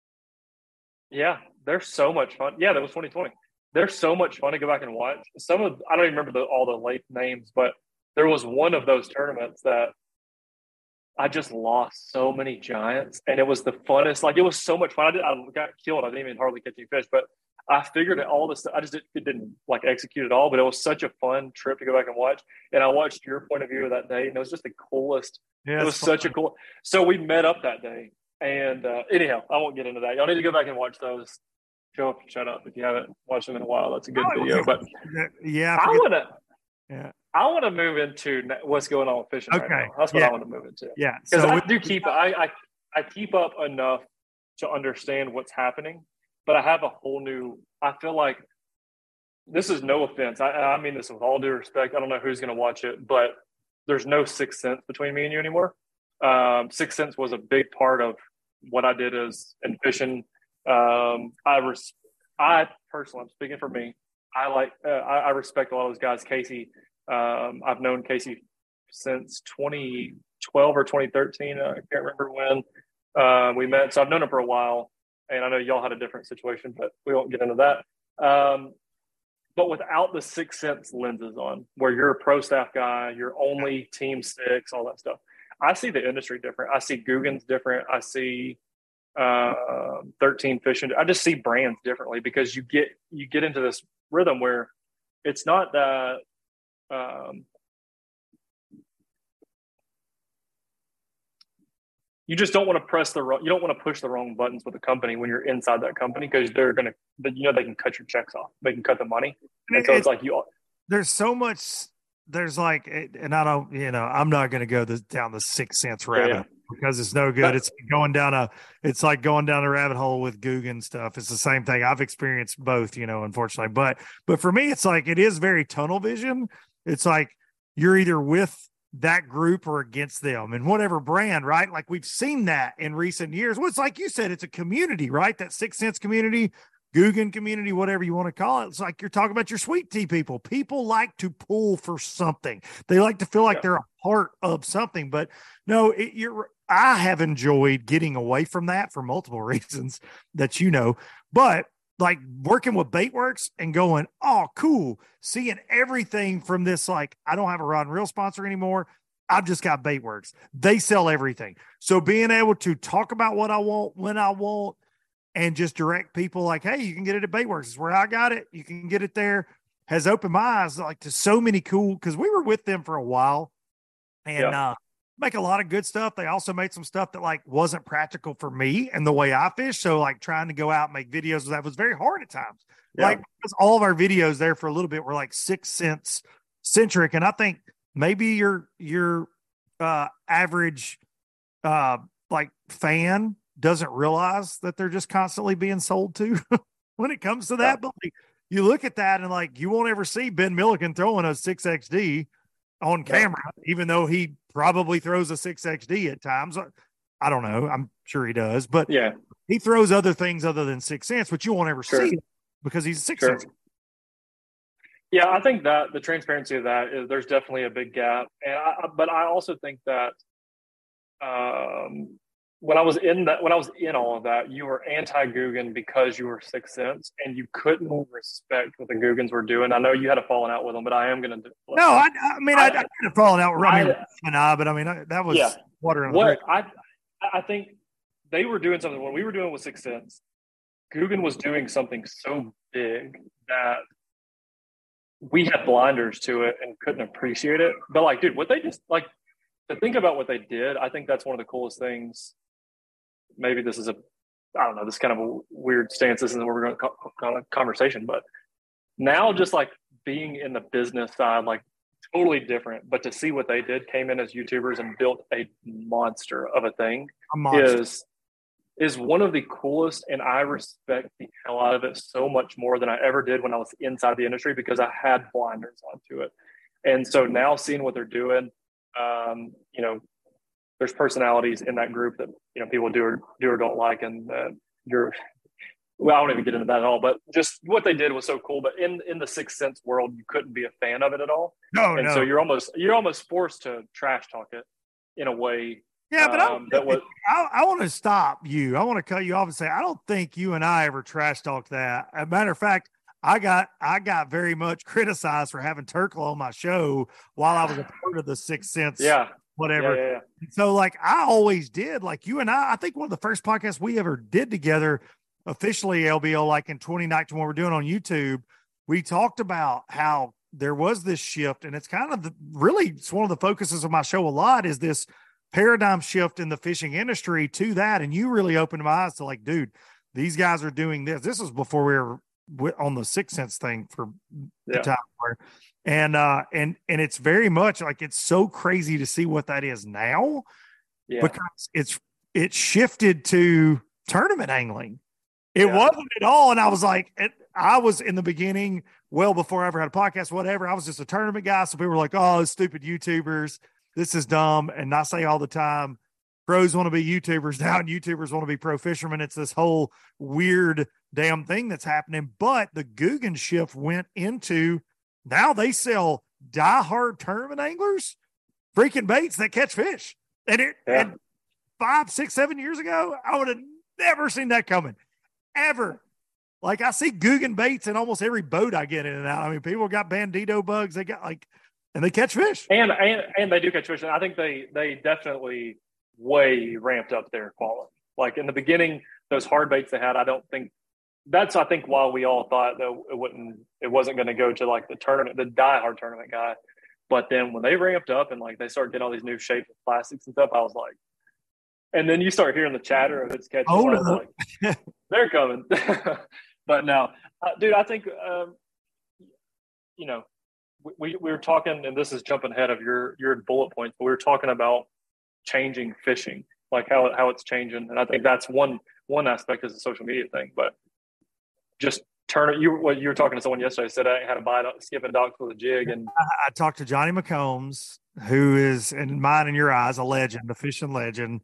yeah, they're so much fun. Yeah, that was twenty twenty. They're so much fun to go back and watch. Some of I don't even remember the, all the late names, but there was one of those tournaments that I just lost so many giants, and it was the funnest. Like, it was so much fun. I, did, I got killed. I didn't even hardly catch any fish, but I figured it all this. I just didn't, it didn't like execute it all, but it was such a fun trip to go back and watch. And I watched your point of view of that day, and it was just the coolest. yeah, It was such a cool. So we met up that day, and uh, anyhow, I won't get into that. Y'all need to go back and watch those. Show up and shut up if you haven't watched them in a while. That's a good Oh, video. But yeah. I I forget- want to. yeah. I want to move into what's going on with fishing okay. right now. That's what yeah. I want to move into. Yeah. Because so I we, do keep I, I I keep up enough to understand what's happening, but I have a whole new. I feel like this is no offense. I, I mean this with all due respect. I don't know who's going to watch it, but there's no Sixth Sense between me and you anymore. Um, Sixth Sense was a big part of what I did as in fishing. Um, I res- I personally, I'm speaking for me. I like uh, I, I respect a lot of those guys. Casey, um, I've known Casey since twenty twelve or twenty thirteen. Uh, I can't remember when uh, we met. So I've known him for a while, and I know y'all had a different situation, but we won't get into that. Um, but without the Sixth Sense lenses on, where you're a pro staff guy, you're only Team Six, all that stuff. I see the industry different. I see Guggen's different. I see uh, thirteen Fishing. I just see brands differently because you get you get into this rhythm where it's not that um, you just don't want to press the wrong, you don't want to push the wrong buttons with a company when you're inside that company because they're gonna, you know, they can cut your checks off, they can cut the money, and so it's, it's like you. There's so much. There's like, and I don't, you know, I'm not going to go this, down the Sixth Sense rabbit yeah, yeah. because it's no good. But, it's going down a, it's like going down a rabbit hole with Guggen stuff. It's the same thing. I've experienced both, you know, unfortunately. But, but for me, it's like, it is very tunnel vision. It's like you're either with that group or against them and whatever brand, right? Like we've seen that in recent years. Well, it's like you said, it's a community, right? That Sixth Sense community. Guggen community, whatever you want to call it. It's like you're talking about your sweet tea people. People like to pull for something. They like to feel like yeah. they're a part of something. But no, it, you're. I have enjoyed getting away from that for multiple reasons that you know. But like working with Baitworks and going, oh, cool, seeing everything from this. Like I don't have a rod and reel sponsor anymore. I've just got Baitworks. They sell everything. So being able to talk about what I want when I want. And just direct people like, hey, you can get it at Baitworks. It's where I got it. You can get it there. Has opened my eyes like to so many cool, because we were with them for a while and yeah. uh, make a lot of good stuff. They also made some stuff that like wasn't practical for me and the way I fish. So like trying to go out and make videos that was very hard at times. Yeah. Like because all of our videos there for a little bit were like Sixth Sense centric. And I think maybe your, your uh, average uh, like fan doesn't realize that they're just constantly being sold to when it comes to that. Yeah. But like, you look at that and like, you won't ever see Ben Milliken throwing a six X D on camera, yeah. even though he probably throws a six X D at times. I don't know. I'm sure he does, but yeah, he throws other things other than Sixth Sense, but you won't ever sure. see it because he's a Sixth sure. Sense. Yeah. I think that the transparency of that is there's definitely a big gap. And I, but I also think that, um, when I was in that, when I was in all of that, you were anti-Guggen because you were Sixth Sense, and you couldn't respect what the Guggens were doing. I know you had a falling out with them, but I am going to. No, I, I mean, I, I, I had a falling out with I mean, I, but I mean, I, that was yeah. water in the what I, I think they were doing something when we were doing with Sixth Sense. Guggen was doing something so big that we had blinders to it and couldn't appreciate it. But like, dude, what they just like to think about what they did, I think that's one of the coolest things. Maybe this is a, I don't know, this kind of a weird stance. This isn't where we're going to call a conversation, but now just like being in the business side, like totally different, but to see what they did, came in as YouTubers and built a monster of a thing a monster. is, is one of the coolest. And I respect the hell out of it so much more than I ever did when I was inside the industry because I had blinders onto it. And so now seeing what they're doing, um, you know, there's personalities in that group that, you know, people do or do or don't like. And uh, you're, well, I won't even get into that at all, but just what they did was so cool. But in, in the Sixth Sense world, you couldn't be a fan of it at all. No, and no. so you're almost, you're almost forced to trash talk it in a way. Yeah, but um, I, that was, I, I want to stop you. I want to cut you off and say, I don't think you and I ever trash talked that. As a matter of fact, I got I got very much criticized for having Turkle on my show while I was a part of the Sixth Sense. Yeah. Whatever. Yeah, yeah, yeah. So like I always did, like you and I, I think one of the first podcasts we ever did together officially, L B O, like in twenty nineteen, when we're doing on YouTube, we talked about how there was this shift. And it's kind of the, really, it's one of the focuses of my show a lot is this paradigm shift in the fishing industry to that. And you really opened my eyes to like, dude, these guys are doing this. This was before we were on the Sixth Sense thing for the yeah. time where And uh and and it's very much like it's so crazy to see what that is now Yeah. because it's it shifted to tournament angling. It Yeah. wasn't at all. And I was like, it, I was in the beginning, well before I ever had a podcast, whatever. I was just a tournament guy. So people were like, oh, stupid YouTubers. This is dumb. And I say all the time, pros want to be YouTubers now and YouTubers want to be pro fishermen. It's this whole weird damn thing that's happening. But the Googan shift went into now they sell diehard tournament anglers, freaking baits that catch fish. And it Yeah. and five, six, seven years ago, I would have never seen that coming. Ever. Like I see Googan baits in almost every boat I get in and out. I mean, people got bandito bugs. They got like, and they catch fish. And and and they do catch fish. And I think they they definitely way ramped up their quality. Like in the beginning, those hard baits they had, I don't think that's I think why we all thought that it wouldn't it wasn't going to go to like the tournament, the diehard tournament guy. But then when they ramped up and like they started getting all these new shapes of plastics and stuff, I was like, and then you start hearing the chatter of it's catching. Oh, I was no. like, they're coming. But no, uh, dude, I think, um, you know, we, we were talking, and this is jumping ahead of your, your bullet points, but we were talking about changing fishing, like how, how it's changing. And I think that's one, one aspect is the social media thing, but just turn it. You, what you were talking to someone yesterday said I had to buy skipping docks with a jig. And I, I talked to Johnny McCombs, who is in mine and your eyes, a legend, a fishing legend.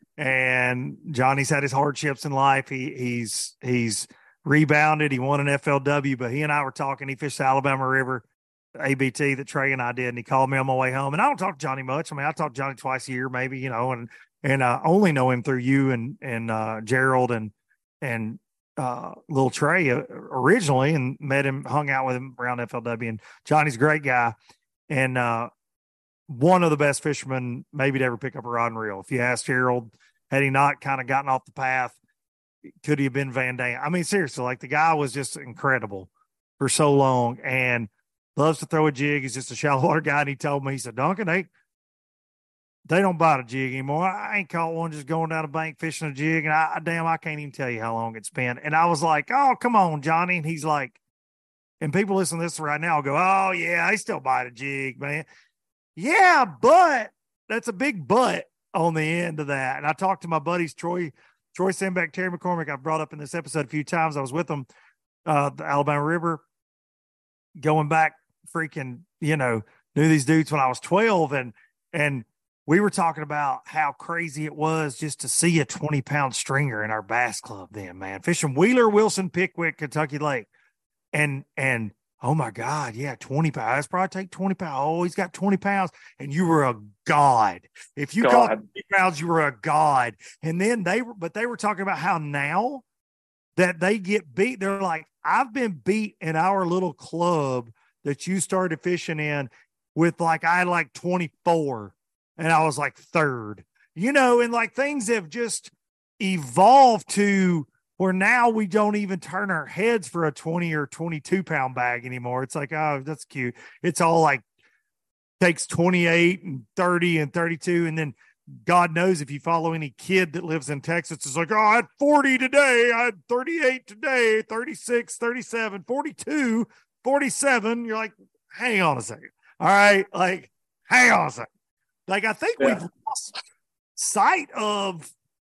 And Johnny's had his hardships in life. He he's, he's, rebounded. He won an F L W, but he and I were talking. He fished the Alabama River A B T that Trey and I did, and he called me on my way home. And I don't talk to Johnny much. I mean, I talk to Johnny twice a year, maybe, you know, and and I uh, only know him through you and and uh, Gerald and and uh, little Trey uh, originally, and met him, hung out with him around F L W. And Johnny's a great guy, and uh, one of the best fishermen maybe to ever pick up a rod and reel. If you ask Gerald, had he not kind of gotten off the path, could he have been Van Dam? I mean, seriously, like the guy was just incredible for so long and loves to throw a jig. He's just a shallow water guy. And he told me, he said, Duncan, they, they don't bite a jig anymore. I ain't caught one just going down a bank fishing a jig. And I, damn, I can't even tell you how long it's been. And I was like, oh, come on, Johnny. And he's like, and people listen to this right now will go, oh yeah, I still bite a jig, man. Yeah, but that's a big but on the end of that. And I talked to my buddies, Troy, Troy Sembeck, Terry McCormick, I've brought up in this episode a few times. I was with them, uh, the Alabama River, going back freaking, you know, knew these dudes when I was twelve. And, and we were talking about how crazy it was just to see a twenty pound stringer in our bass club then, man, fishing Wheeler, Wilson, Pickwick, Kentucky Lake. And, and, oh my God, yeah, twenty pounds. That's probably take twenty pounds. Oh, he's got twenty pounds. And you were a god. If you God. caught twenty pounds, you were a god. And then they were, but they were talking about how now that they get beat, they're like, I've been beat in our little club that you started fishing in with like, I had like twenty-four and I was like third, you know, and like things have just evolved to where now we don't even turn our heads for a twenty or twenty-two pound bag anymore. It's like, oh, that's cute. It's all like takes twenty-eight and thirty and thirty-two. And then God knows if you follow any kid that lives in Texas, it's like, oh, I had forty today. I had thirty-eight today, thirty-six, thirty-seven, forty-two, forty-seven. You're like, hang on a second. All right. Like, hang on a second. Like, I think Yeah. we've lost sight of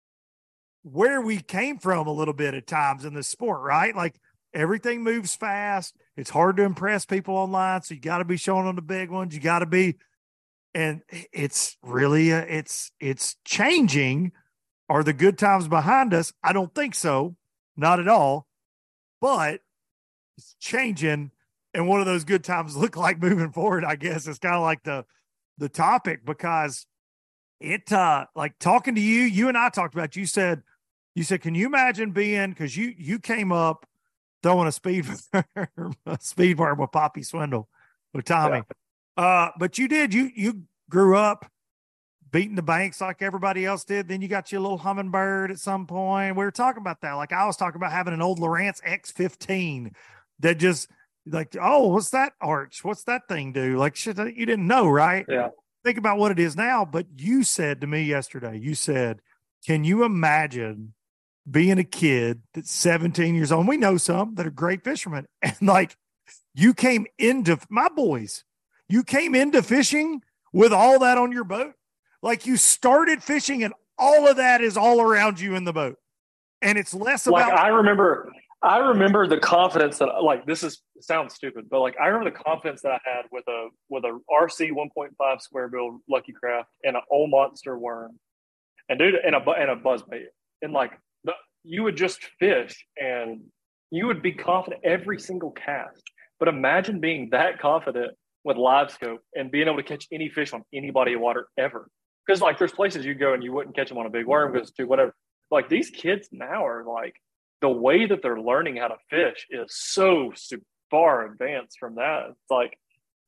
where we came from a little bit at times in this sport, right? Like everything moves fast. It's hard to impress people online. So you got to be showing them the big ones. You got to be, and it's really, uh, it's, it's changing. Are the good times behind us? I don't think so. Not at all, but it's changing. And what do those good times look like moving forward? I guess it's kind of like the, the topic, because it, uh, like talking to you, you and I talked about, you said, you said, can you imagine being, cause you, you came up throwing a speed, a speed worm with Poppy Swindle with Tommy. Yeah. Uh, but you did, you, you grew up beating the banks like everybody else did. Then you got your little hummingbird at some point. We were talking about that. Like I was talking about having an old Lowrance X fifteen that just like, oh, what's that arch? What's that thing do? Like shit, you didn't know, right? Yeah. Think about what it is now. But you said to me yesterday, you said, can you imagine being a kid that's seventeen years old? And we know some that are great fishermen. And like, You came into my boys. You came into fishing with all that on your boat. Like you started fishing and all of that is all around you in the boat. And it's less like about. I remember, I remember the confidence that like, this is sounds stupid, but like, I remember the confidence that I had with a, with a R C one point five square bill Lucky Craft and an old monster worm and dude, and a, and a buzzbait. And like the, you would just fish and you would be confident every single cast. But imagine being that confident with live scope and being able to catch any fish on any body of water ever. Because like there's places you go and you wouldn't catch them on a big worm because to whatever. Like these kids now are like the way that they're learning how to fish is so super far advanced from that. It's like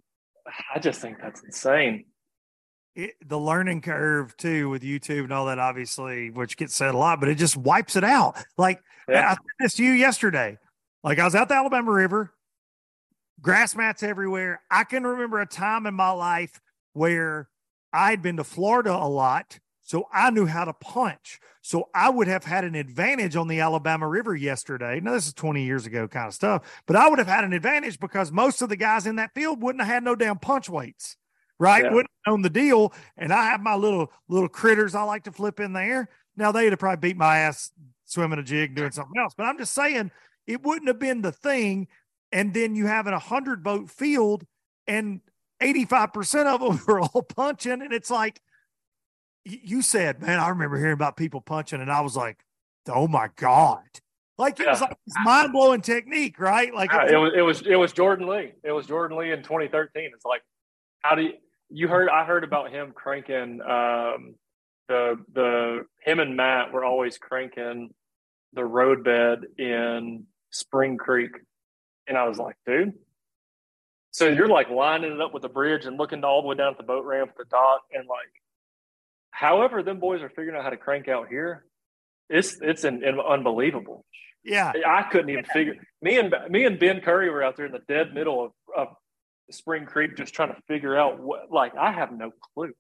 I just think that's insane. It, the learning curve too with YouTube and all that, obviously, which gets said a lot, but it just wipes it out. Like yeah. I said this to you yesterday. Like I was out the Alabama River, grass mats everywhere. I can remember a time in my life where I'd been to Florida a lot, so I knew how to punch. So I would have had an advantage on the Alabama River yesterday. Now, this is twenty years ago kind of stuff, but I would have had an advantage because most of the guys in that field wouldn't have had no damn punch weights, right? Yeah. Wouldn't have known the deal. And I have my little little critters I like to flip in there. Now, they'd have probably beat my ass swimming a jig, doing something else. But I'm just saying it wouldn't have been the thing. And then you have a hundred boat field and eighty-five percent of them are all punching. And it's like, you said, man, I remember hearing about people punching and I was like, oh my God. Like it yeah. was like this mind blowing technique, right? Like yeah, it, was, it was, it was Jordan Lee. It was Jordan Lee in twenty thirteen. It's like, how do you, you heard, I heard about him cranking, um, the, the, him and Matt were always cranking the roadbed in Spring Creek. And I was like, dude, so you're like lining it up with the bridge and looking all the way down at the boat ramp, the dock, and like, however, them boys are figuring out how to crank out here. It's it's an, an unbelievable. Yeah, I couldn't even figure. Me and me and Ben Curry were out there in the dead middle of, of Spring Creek, just trying to figure out what. Like, I have no clue.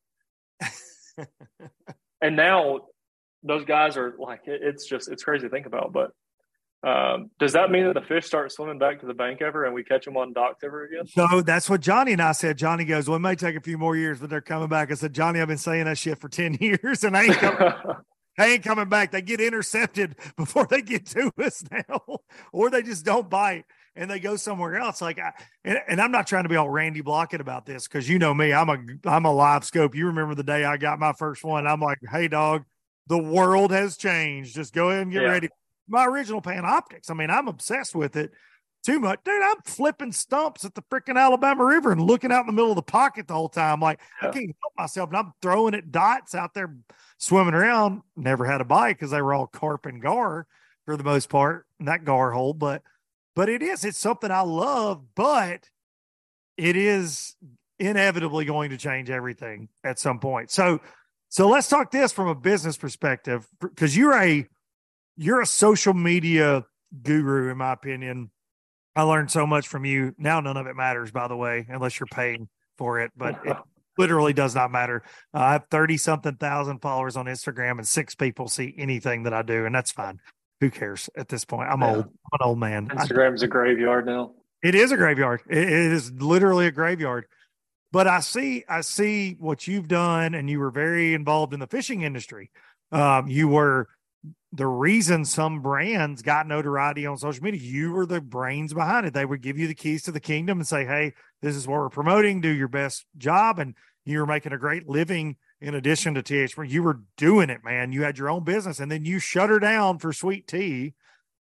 And now those guys are like, it, it's just it's crazy to think about. But um, does that mean that the fish start swimming back to the bank ever, and we catch them on docks ever again? So that's what Johnny and I said. Johnny goes, well, it may take a few more years, but they're coming back. I said, Johnny, I've been saying that shit for ten years, and I ain't coming, I ain't coming back. They get intercepted before they get to us now, or they just don't bite, and they go somewhere else. Like, I, and, and I'm not trying to be all Randy Blockett about this because you know me, I'm a I'm a live scope. You remember the day I got my first one? I'm like, hey, dog, the world has changed. Just go ahead and get yeah. ready. My original Panoptics. I mean, I'm obsessed with it too much. Dude, I'm flipping stumps at the freaking Alabama River and looking out in the middle of the pocket the whole time. Like, yeah. I can't help myself. And I'm throwing at dots out there swimming around. Never had a bite because they were all carp and gar for the most part in that gar hole. But, but it is. It's something I love, but it is inevitably going to change everything at some point. So, so let's talk this from a business perspective because you're a, You're a social media guru, in my opinion. I learned so much from you. Now, none of it matters, by the way, unless you're paying for it, but it literally does not matter. Uh, I have thirty something thousand followers on Instagram and six people see anything that I do. And that's fine. Who cares at this point? I'm yeah. old. I'm an old man. Instagram's I, a graveyard now. It is a graveyard. It, it is literally a graveyard. But I see, I see what you've done, and you were very involved in the fishing industry. Um, you were the reason some brands got notoriety on social media. You were the brains behind it. They would give you the keys to the kingdom and say, hey, this is what we're promoting. Do your best job. And you were making a great living in addition to T H. You were doing it, man. You had your own business, and then you shut her down for Sweet Tea.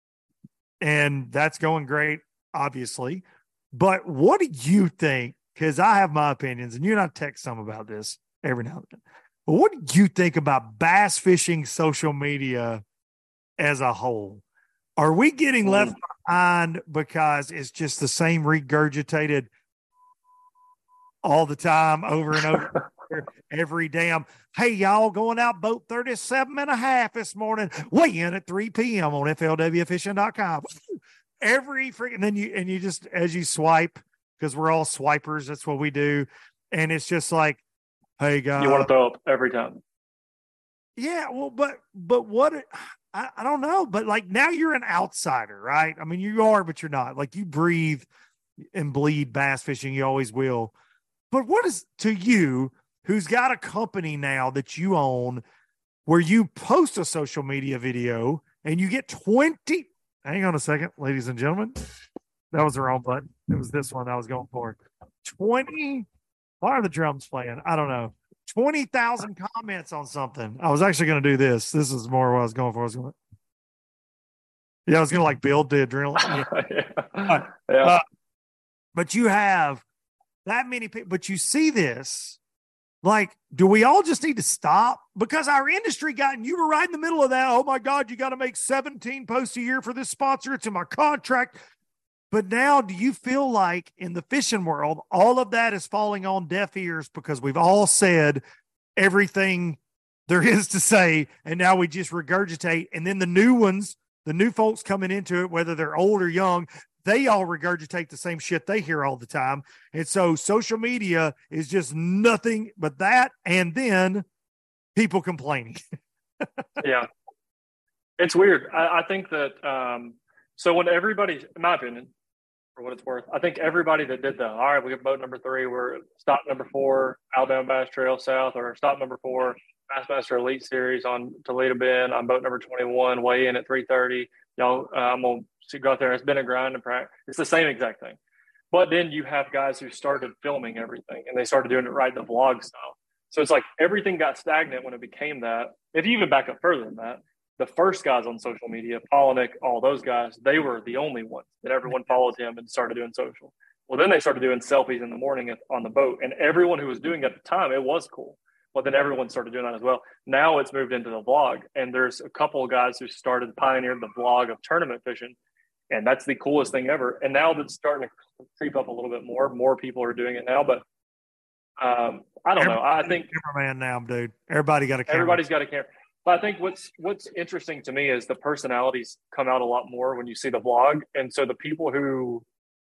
And that's going great, obviously. But what do you think? Because I have my opinions, and you and I text some about this every now and then. But what do you think about bass fishing social media as a whole? Are we getting left behind because it's just the same regurgitated all the time, over and over, every damn, hey, y'all going out boat thirty-seven and a half this morning, weigh in at three p.m. on F L W fishing dot com. Every freaking, then you, and you just, as you swipe, because we're all swipers, that's what we do. And it's just like, hey, guys. You want to throw up every time. Yeah, well, but but what I, I don't know, but like now you're an outsider, right? I mean, you are, but you're not. Like you breathe and bleed bass fishing. You always will. But what is to you, who's got a company now that you own, where you post a social media video and you get twenty, hang on a second, ladies and gentlemen. That was the wrong button. It was this one I was going for. twenty, why are the drums playing? I don't know. twenty thousand comments on something. I was actually going to do this. This is more what I was going for. I was going to, yeah, I was going to like build the adrenaline. Yeah. yeah. yeah. Uh, but you have that many people, but you see this, like, do we all just need to stop? Because our industry got, and you were right in the middle of that. Oh my God, you got to make seventeen posts a year for this sponsor. It's in my contract. But now, do you feel like in the fishing world, all of that is falling on deaf ears because we've all said everything there is to say, and now we just regurgitate. And then the new ones, the new folks coming into it, whether they're old or young, they all regurgitate the same shit they hear all the time. And so social media is just nothing but that. And then people complaining. yeah. It's weird. I, I think that, um, so when everybody, in my opinion, for what it's worth, I think everybody that did the, all right, we got boat number three, we're stop number four, Alabama Bass Trail South, or stop number four, Bassmaster Elite Series on Toledo Bend on boat number twenty-one, weigh in at three thirty. Y'all, uh, I'm going to go out there. It's been a grind and practice. It's the same exact thing. But then you have guys who started filming everything, and they started doing it right, the vlog style. So it's like everything got stagnant when it became that. If you even back up further than that, the first guys on social media, Polinick, all those guys, they were the only ones that everyone followed him and started doing social. Well, then they started doing selfies in the morning on the boat, and everyone who was doing it at the time, it was cool. Well, then everyone started doing that as well. Now it's moved into the vlog, and there's a couple of guys who started pioneering the vlog of tournament fishing, and that's the coolest thing ever. And now that's starting to creep up a little bit more. More people are doing it now, but um, I don't know. I think cameraman now, dude. Everybody got a camera. Everybody's got a camera. But I think what's what's interesting to me is the personalities come out a lot more when you see the vlog. And so the people who,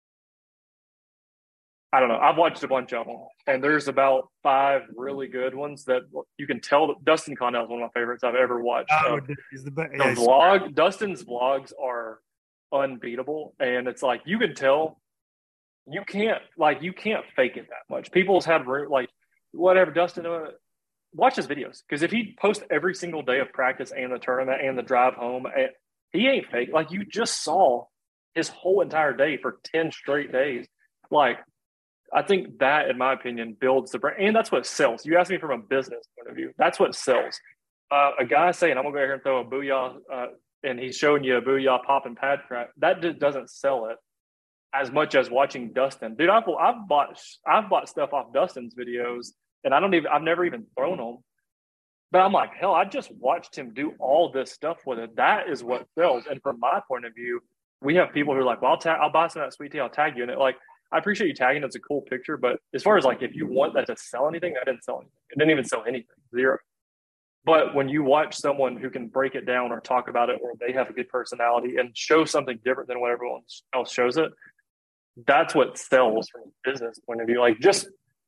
I don't know, I've watched a bunch of them, and there's about five really good ones that you can tell that Dustin Connell is one of my favorites I've ever watched. Oh, so he's the best. the Yeah, vlog, Dustin's vlogs are unbeatable. And it's like, you can tell you can't, like, you can't fake it that much. People's had like, whatever, Dustin, uh, watch his videos, because if he posts every single day of practice and the tournament and the drive home, he ain't fake. Like, you just saw his whole entire day for ten straight days. Like, I think that, in my opinion, builds the brand, and that's what sells. You ask me from a business point of view, that's what sells. Uh, a guy saying, "I'm gonna go here and throw a booyah," uh, and he's showing you a booyah pop and pad crack, that just doesn't sell it as much as watching Dustin. Dude, I've I've bought I've bought stuff off Dustin's videos. And I don't even, I've never even thrown them. But I'm like, hell, I just watched him do all this stuff with it. That is what sells. And from my point of view, we have people who are like, well, I'll, ta- I'll buy some of that sweet tea, I'll tag you in it. Like, I appreciate you tagging. It's a cool picture. But as far as like, if you want that to sell anything, that didn't sell anything. It didn't even sell anything, zero. But when you watch someone who can break it down or talk about it, or they have a good personality and show something different than what everyone else shows it, that's what sells from a business point of view. Like, just,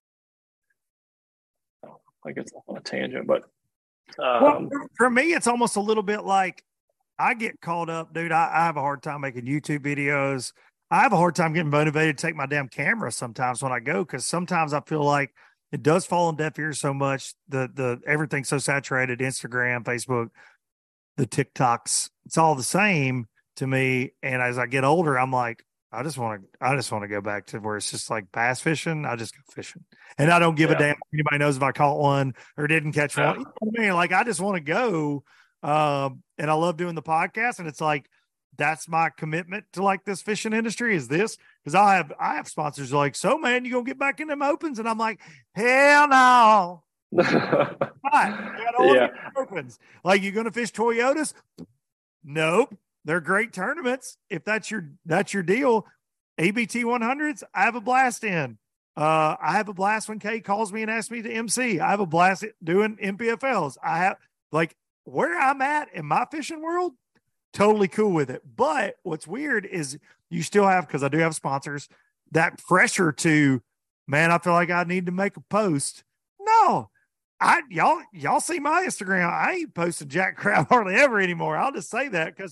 like, it's on a tangent, but um, well, for me, it's almost a little bit like I get caught up, dude. I, I have a hard time making YouTube videos. I have a hard time getting motivated to take my damn camera sometimes when I go, because sometimes I feel like it does fall on deaf ears so much. The the everything's so saturated. Instagram, Facebook, the TikToks, it's all the same to me. And as I get older, I'm like, I just want to, I just want to go back to where it's just like bass fishing. I just go fishing, and I don't give yeah. a damn if anybody knows if I caught one or didn't catch yeah. one. You know what I mean? Like, I just want to go. Um, and I love doing the podcast, and it's like, that's my commitment to like this fishing industry is this. Cause I have, I have sponsors like, so man, you gonna get back in them opens. And I'm like, hell no. yeah. Opens. Like, you're going to fish Toyotas? Nope. They're great tournaments. If that's your, that's your deal. A B T one hundreds, I have a blast in. Uh, I have a blast when Kay calls me and asks me to M C. I have a blast doing M P F Ls. I have, like, where I'm at in my fishing world, totally cool with it. But what's weird is you still have, because I do have sponsors, that pressure to, man, I feel like I need to make a post. No, I y'all y'all see my Instagram. I ain't posting jack crap hardly ever anymore. I'll just say that because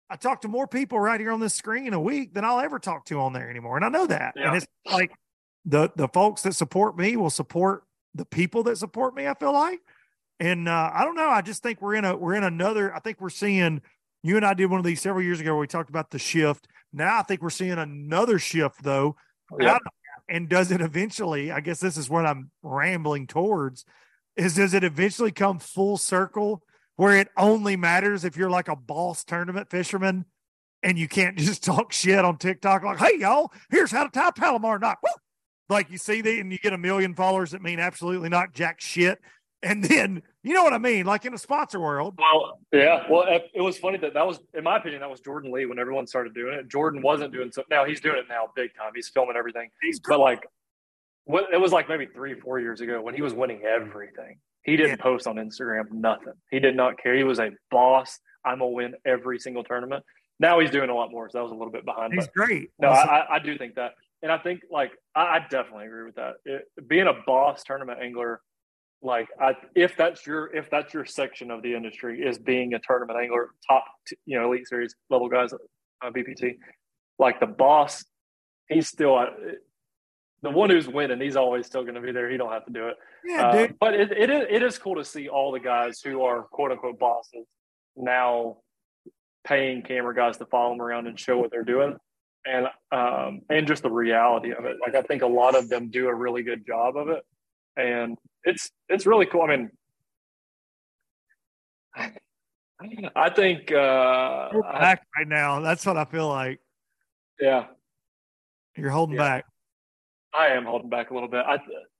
I talk to more people right here on this screen a week than I'll ever talk to on there anymore. And I know that. Yeah. And it's like the, the folks that support me will support the people that support me, I feel like. And uh, I don't know. I just think we're in a, we're in another, I think we're seeing, you and I did one of these several years ago where we talked about the shift. Now I think we're seeing another shift though. Yep. And does it eventually, I guess this is what I'm rambling towards, is does it eventually come full circle where it only matters if you're like a boss tournament fisherman and you can't just talk shit on TikTok like, hey, y'all, here's how to tie Palomar knot. Woo! Like you see that and you get a million followers that mean absolutely not jack shit. And then, you know what I mean? Like in the sponsor world. Well, yeah. Well, it, it was funny that that was, in my opinion, that was Jordan Lee when everyone started doing it. Jordan wasn't doing so. Now he's doing it now big time. He's filming everything. He's but like, what, it was like maybe three, four years ago when he was winning everything. He didn't yeah. post on Instagram, nothing. He did not care. He was a boss. I'm going to win every single tournament. Now he's doing a lot more. So that was a little bit behind. He's but great. No, I, I do think that. And I think like, I, I definitely agree with that. It, being a boss tournament angler, like I, if that's your, if that's your section of the industry is being a tournament angler, top, you know, elite series level guys, uh, B P T, like the boss, he's still, uh, the one who's winning, he's always still going to be there. He don't have to do it. Yeah, uh, dude. But it, it, is, it is cool to see all the guys who are quote unquote bosses now paying camera guys to follow them around and show what they're doing. And, um, and just the reality of it. Like, I think a lot of them do a really good job of it. And it's, it's really cool. I mean, I think, uh, You're back right now. That's what I feel like. Yeah. You're holding Yeah. back. I am holding back a little bit. I,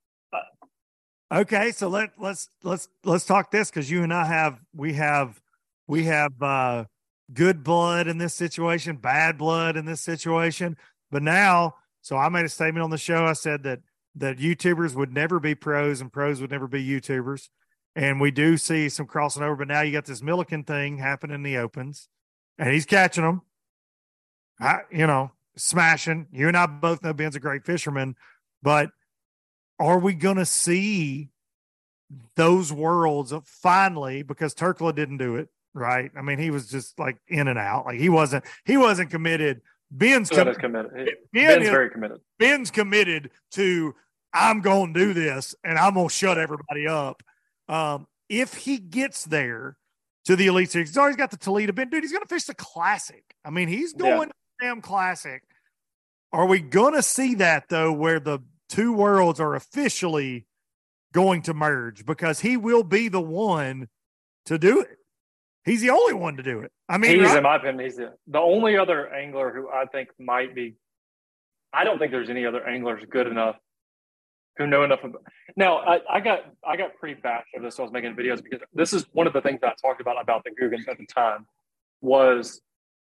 I Okay, so let let's let's let's talk this because you and I have we have we have uh, good blood in this situation, bad blood in this situation. But now, so I made a statement on the show. I said that that YouTubers would never be pros and pros would never be YouTubers, and we do see some crossing over. But now you got this Milliken thing happening in the opens, and he's catching them. I, you know, smashing. You and I both know Ben's a great fisherman, but are we going to see those worlds of finally, because Turkla didn't do it, right? I mean, he was just like in and out. Like he wasn't, he wasn't committed. Ben's Ben com- is committed. Ben Ben's is, very committed. Ben's committed to, I'm going to do this and I'm going to shut everybody up. Um, if he gets there to the Elite Series, he's always got the Toledo Ben. Dude, he's going to fish the Classic. I mean, he's going Yeah. to the damn Classic. Are we going to see that, though, where the two worlds are officially going to merge? Because he will be the one to do it. He's the only one to do it. I mean, he's, right? in my opinion, he's the, the only other angler who I think might be. I don't think there's any other anglers good enough who know enough about. Now, I, I got I got pretty bashed of this. So I was making videos because this is one of the things that I talked about about the Googans at the time was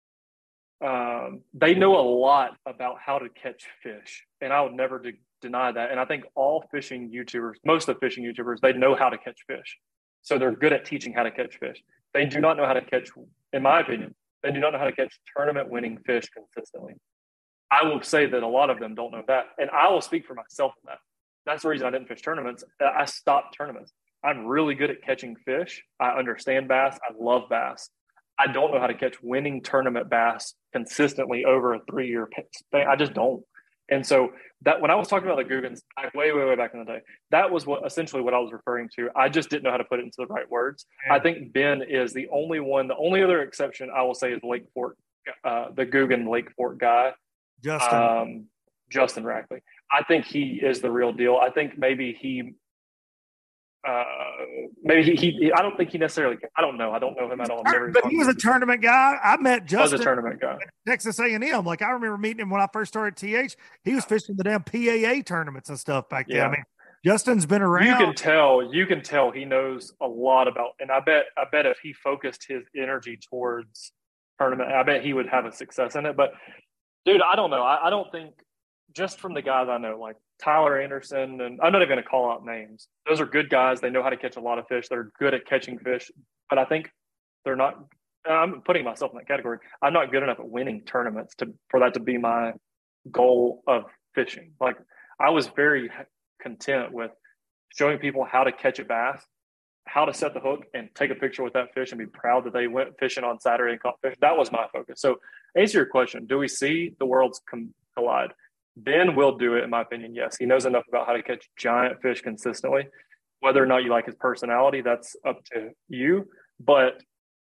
um, they know a lot about how to catch fish, and I would never de- deny that. And I think all fishing YouTubers, most of the fishing YouTubers, they know how to catch fish, so they're good at teaching how to catch fish. They do not know how to catch, in my opinion, they do not know how to catch tournament-winning fish consistently. I will say that a lot of them don't know that, and I will speak for myself on that. That's the reason I didn't fish tournaments. I stopped tournaments. I'm really good at catching fish. I understand bass. I love bass. I don't know how to catch winning tournament bass consistently over a three-year span. I just don't. And so that when I was talking about the Googans back way, way, way back in the day, that was what essentially what I was referring to. I just didn't know how to put it into the right words. Yeah. I think Ben is the only one. The only other exception I will say is Lake Fork, uh, the Googan Lake Fork guy, Justin. um, Justin Rackley. I think he is the real deal. I think maybe he. Uh, maybe he, he. I don't think he necessarily. I don't know. I don't know him at all. I've never But he was a tournament guy. I met He was a Justin tournament guy. at Texas A and M. Like I remember meeting him when I first started T H. He was fishing the damn P A A tournaments and stuff back then. Yeah. I mean, Justin's been around. You can tell. You can tell he knows a lot about. And I bet. I bet if he focused his energy towards tournament, I bet he would have a success in it. But dude, I don't know. I, I don't think. Just from the guys I know, like Tyler Anderson, and I'm not even going to call out names. Those are good guys. They know how to catch a lot of fish. They're good at catching fish. But I think they're not – I'm putting myself in that category. I'm not good enough at winning tournaments to for that to be my goal of fishing. Like I was very content with showing people how to catch a bass, how to set the hook and take a picture with that fish and be proud that they went fishing on Saturday and caught fish. That was my focus. So answer your question. Do we see the worlds com- collide? Ben will do it, in my opinion. Yes. He knows enough about how to catch giant fish consistently. Whether or not you like his personality, that's up to you. But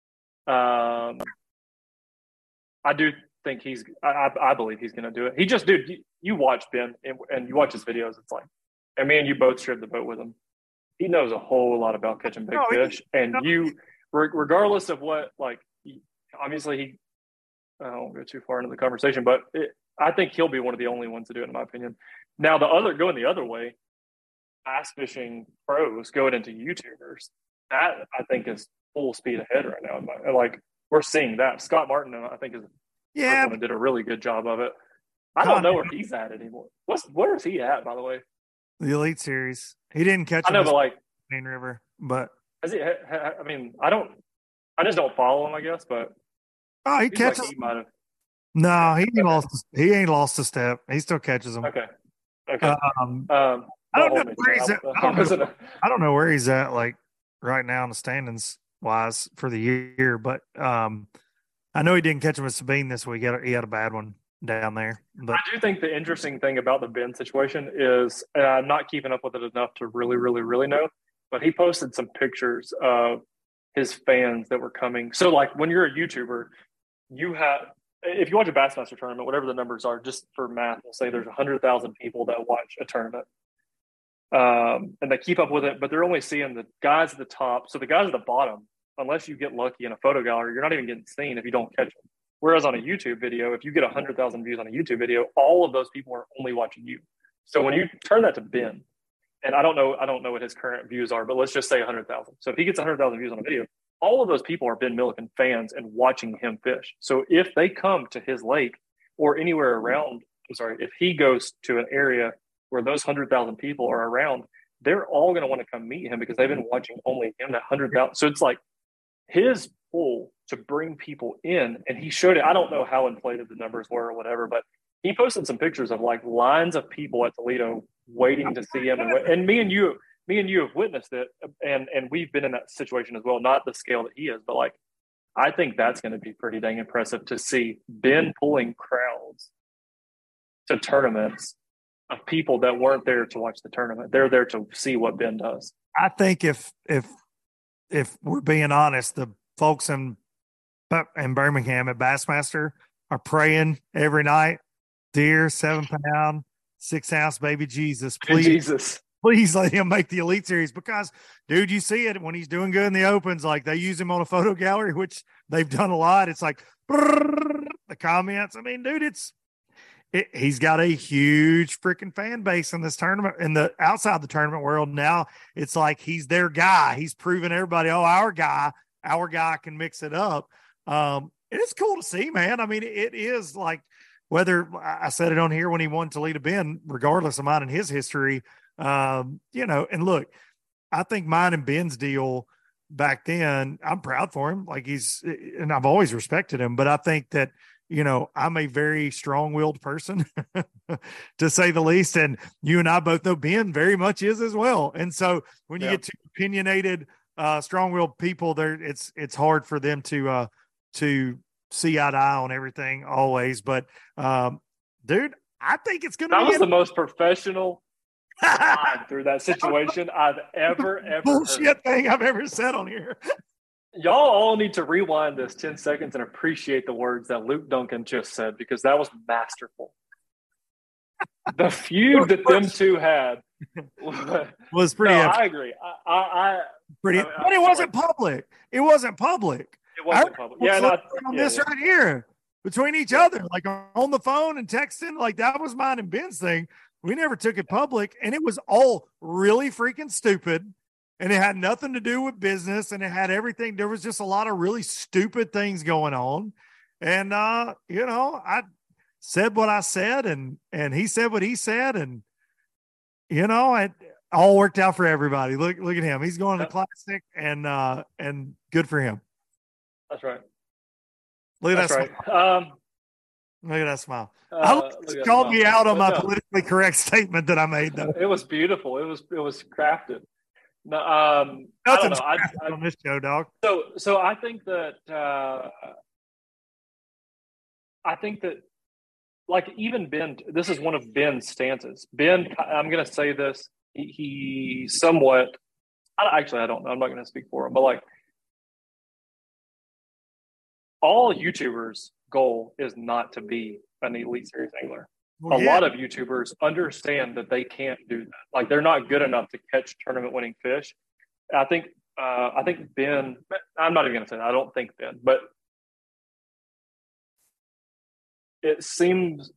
um, I do think he's, I, I believe he's going to do it. He just, dude, you, you watch Ben and, and you watch his videos. It's like, and me and you both shared the boat with him. He knows a whole lot about catching big No, he- fish. And you, re- regardless of what, like, he- obviously he, I won't go too far into the conversation, but it, I think he'll be one of the only ones to do it, in my opinion. Now, the other, going the other way, bass fishing pros going into YouTubers, that I think is full speed ahead right now. My, like, we're seeing that. Scott Martin, I think, is the Yeah, first one that did a really good job of it. I don't know where he's at anymore. What's where is he at, by the way? the Elite Series. He didn't catch I him know, this but like, Main River, but has he? Ha, ha, I mean, I don't. I just don't follow him, I guess. But oh, he he's like catches. he might have. No, he ain't lost. He ain't lost a step. He still catches them. Okay. Okay. Um, Um, I don't know hold me where to he's that. at. I I don't know. wasn't a- I don't know where he's at, like right now in the standings wise for the year, but um, I know he didn't catch him at Sabine this week. He had a, he had a bad one down there, but I do think the interesting thing about the Ben situation is, and I'm not keeping up with it enough to really, really, really know, but he posted some pictures of his fans that were coming. So, like, when you're a YouTuber, you have, if you watch a Bassmaster tournament, whatever the numbers are, just for math, we'll say there's one hundred thousand people that watch a tournament. Um, and they keep up with it, but they're only seeing the guys at the top. So the guys at the bottom, unless you get lucky in a photo gallery, you're not even getting seen if you don't catch them. Whereas on a YouTube video, if you get one hundred thousand views on a YouTube video, all of those people are only watching you. So when you turn that to Ben, and I don't know, I don't know what his current views are, but let's just say one hundred thousand. So if he gets one hundred thousand views on a video, all of those people are Ben Milliken fans and watching him fish. So if they come to his lake or anywhere around, I'm sorry, if he goes to an area where those one hundred thousand people are around, they're all going to want to come meet him because they've been watching only him, that one hundred thousand. So it's like his pull to bring people in, and he showed it. I don't know how inflated the numbers were or whatever, but he posted some pictures of like lines of people at Toledo waiting to see him. And, and me and you, me and you have witnessed it. And, and we've been in that situation as well, not the scale that he is, but like, I think that's going to be pretty dang impressive to see Ben pulling crowds to tournaments of people that weren't there to watch the tournament. They're there to see what Ben does. I think if if if we're being honest, the folks in in Birmingham at Bassmaster are praying every night, dear seven pound, six ounce baby Jesus, please, Jesus. please let him make the Elite Series, because, dude, you see it when he's doing good in the opens. Like, they use him on a photo gallery, which they've done a lot. It's like brrr, the comments. I mean, dude, it's it, he's got a huge freaking fan base in this tournament, in the outside the tournament world. Now it's like he's their guy. He's proven everybody, oh, our guy, our guy can mix it up. Um, it's cool to see, man. I mean, it is like, whether I said it on here when he won Toledo Bend, regardless of mine and his history, um, you know, and look, I think mine and Ben's deal back then, I'm proud for him. Like, he's, and I've always respected him, but I think that, you know, I'm a very strong-willed person to say the least. And you and I both know Ben very much is as well. And so when you Yeah. get two opinionated, uh, strong-willed people there, it's, it's hard for them to, uh, to see eye to eye on everything always. But, um, dude, I think it's going to That be was the most professional ride through that situation I've ever, ever bullshit heard. thing I've ever said on here. Y'all all need to rewind this ten seconds and appreciate the words that Luke Duncan just said, because that was masterful. The feud that them two had. Was pretty, No, epic, I agree. I, I, I pretty, I- I- but it wasn't public. It wasn't public. it wasn't public. Yeah, no, on yeah, this yeah. right here between each other, like on the phone and texting. Like, that was mine and Ben's thing. We never took it public, and it was all really freaking stupid, and it had nothing to do with business, and it had everything. There was just a lot of really stupid things going on. And, uh, you know, I said what I said, and, and he said what he said. And, you know, it all worked out for everybody. Look, look at him. He's going to the Classic, and, uh, and good for him. That's right. Look at That's that right. smile. Um, Look at that smile. uh, I look at that called smile. me out on But my no, politically correct statement that I made, though. It was beautiful. It was it was crafted. No, um, I don't know. I, I, on this show, dog. So, so I think that uh, I think that like even Ben. This is one of Ben's stances. Ben, I'm going to say this. He, he somewhat. I, actually, I don't know. I'm not going to speak for him, but like all YouTubers' goal is not to be an Elite Series angler. Well, a yeah. lot of YouTubers understand that they can't do that. Like they're not good enough to catch tournament winning fish. I think, uh, I think Ben, I'm not even going to say that. I don't think Ben, but it seems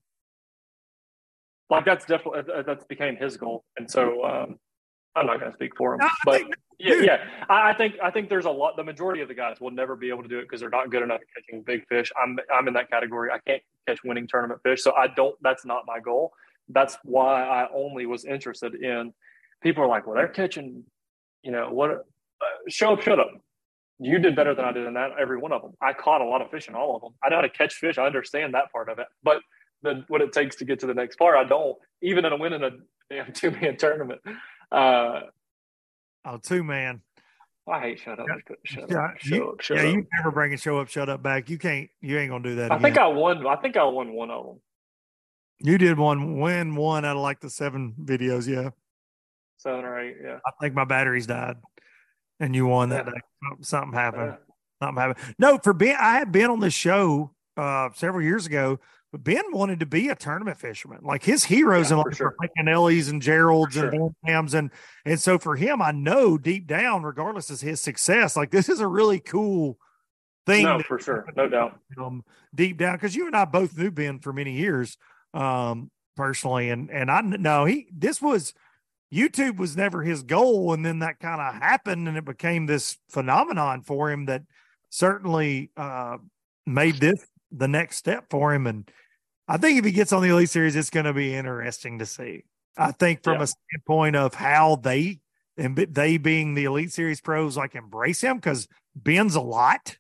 like that's definitely, that's became his goal. And so um, I'm not going to speak for him, no, but think, yeah, yeah, I, I think, I think there's a lot, the majority of the guys will never be able to do it because they're not good enough at catching big fish. I'm, I'm in that category. I can't catch winning tournament fish. So I don't, that's not my goal. That's why I only was interested in, people are like, well, they're catching, you know, what, uh, show up, shut up. You did better than I did in that, every one of them. I caught a lot of fish in all of them. I know how to catch fish. I understand that part of it. But the, what it takes to get to the next part, I don't, even in a winning a damn two-man tournament. Uh, oh, two man. I hate shut up. Yeah. Shut Yeah, up. Show you, up. Shut yeah, up. you never bring a show up, shut up back. You can't, you ain't going to do that I again. think I won. I think I won one of them. You did one, win one out of like the seven videos. Yeah. Seven or eight. Yeah. I think my batteries died and you won that Yeah. day. Something happened. Yeah. Something happened. No, for Ben, I had been on this show uh, several years ago, but Ben wanted to be a tournament fisherman. Like his heroes Yeah, in for life sure. were like Ellie's and Gerald's For and sure. Van Dams. And, and so for him, I know deep down, regardless of his success, like this is a really cool thing. No, that- for sure. No doubt. um, deep down, because you and I both knew Ben for many years um, personally, and and I know he this was YouTube was never his goal, and then that kind of happened, and it became this phenomenon for him that certainly uh, made this the next step for him. And I think if he gets on the Elite Series, it's going to be interesting to see. I think from Yeah. a standpoint of how they and they being the Elite Series pros like embrace him, because Ben's a lot.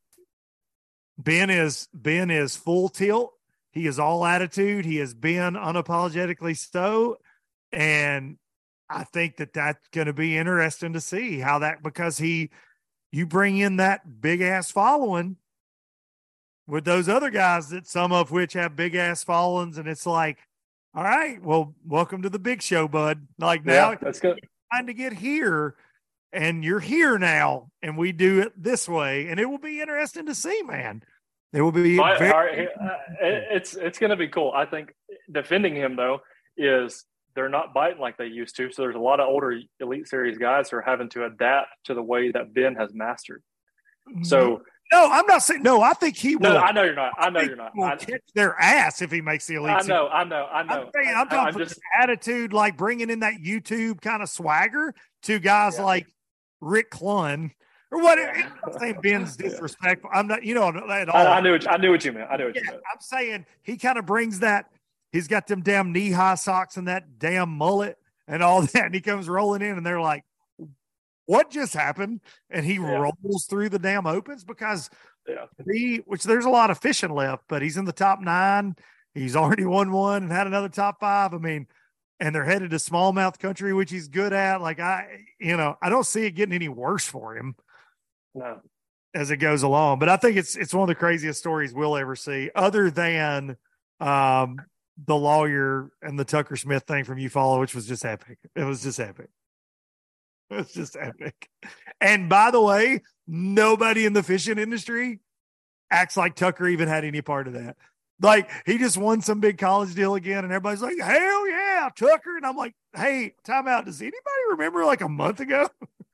Ben is Ben is full tilt. He is all attitude. He has been unapologetically so, and I think that that's going to be interesting to see how that, because he, you bring in that big ass following with those other guys that some of which have big ass followings, and it's like, all right, well, welcome to the big show, bud. Like now Yeah, that's good. it's time to get here, and you're here now, and we do it this way, and it will be interesting to see, man. It will be My, very, all right, uh, it- it's it's going to be cool. I think defending him though is they're not biting like they used to. So there's a lot of older Elite Series guys who are having to adapt to the way that Ben has mastered. So no, I'm not saying no. I think he will. no, I know you're not. I know think you're not. he will I, kick their ass if he makes the Elite I Series. know. I know. I know. I'm, saying, I'm I- talking I'm from just the attitude, like bringing in that YouTube kind of swagger to guys Yeah. like Rick Clunn or whatever. Yeah. I'm not saying Ben's Yeah. disrespectful. I'm not, you know, at all. I, I knew. What, I knew what you meant. I knew what Yeah, you meant. I'm saying he kind of brings that. He's got them damn knee high socks and that damn mullet and all that. And he comes rolling in and they're like, what just happened? And he Yeah. rolls through the damn opens because Yeah. he, which there's a lot of fishing left, but he's in the top nine. He's already won one and had another top five. I mean, and they're headed to smallmouth country, which he's good at. Like I, you know, I don't see it getting any worse for him No. as it goes along. But I think it's it's one of the craziest stories we'll ever see, other than um, the lawyer and the Tucker Smith thing from Eufaula, which was just epic. It was just epic. It was just epic. And by the way, nobody in the fishing industry acts like Tucker even had any part of that. Like he just won some big college deal again, and everybody's like, "Hell yeah, Tucker!" And I'm like, "Hey, time out. Does anybody remember like a month ago?"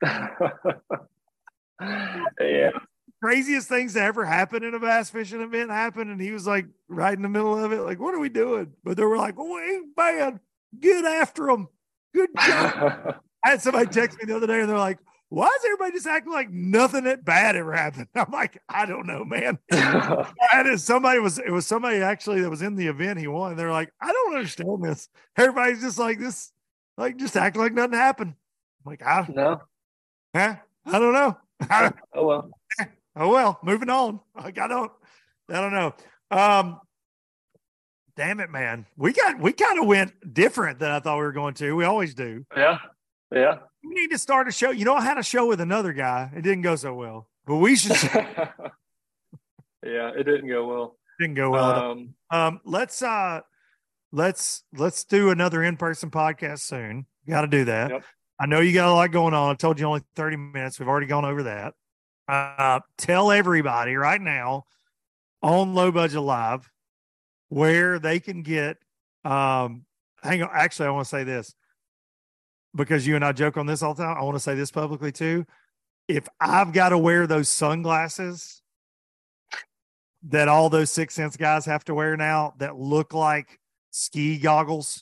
Yeah. Craziest things that ever happened in a bass fishing event happened, and he was like right in the middle of it. Like, what are we doing? But they were like, "Oh, we ain't bad. Get after them. Good job." I had somebody text me the other day, and they're like, "Why is everybody just acting like nothing that bad ever happened?" I'm like, I don't know, man. And somebody was, it was somebody actually that was in the event he won. They're like, I don't understand this. Everybody's just like this, like just acting like nothing happened. I'm like, I, No. huh? I don't know. I, Oh well. oh well, moving on. Like I don't, I don't know. Um, damn it, man. We got, we kind of went different than I thought we were going to. We always do. Yeah. Yeah. We need to start a show. You know, I had a show with another guy. It didn't go so well, but we should. Yeah, it didn't go well. Didn't go well. Um, um, let's uh, let's let's do another in-person podcast soon. Got to do that. Yep. I know you got a lot going on. I told you only thirty minutes. We've already gone over that. Uh, tell everybody right now on Low Budget Live where they can get. Um, hang on. Actually, I want to say this because you and I joke on this all the time. I want to say this publicly too. If I've got to wear those sunglasses that all those Six Sense guys have to wear now that look like ski goggles,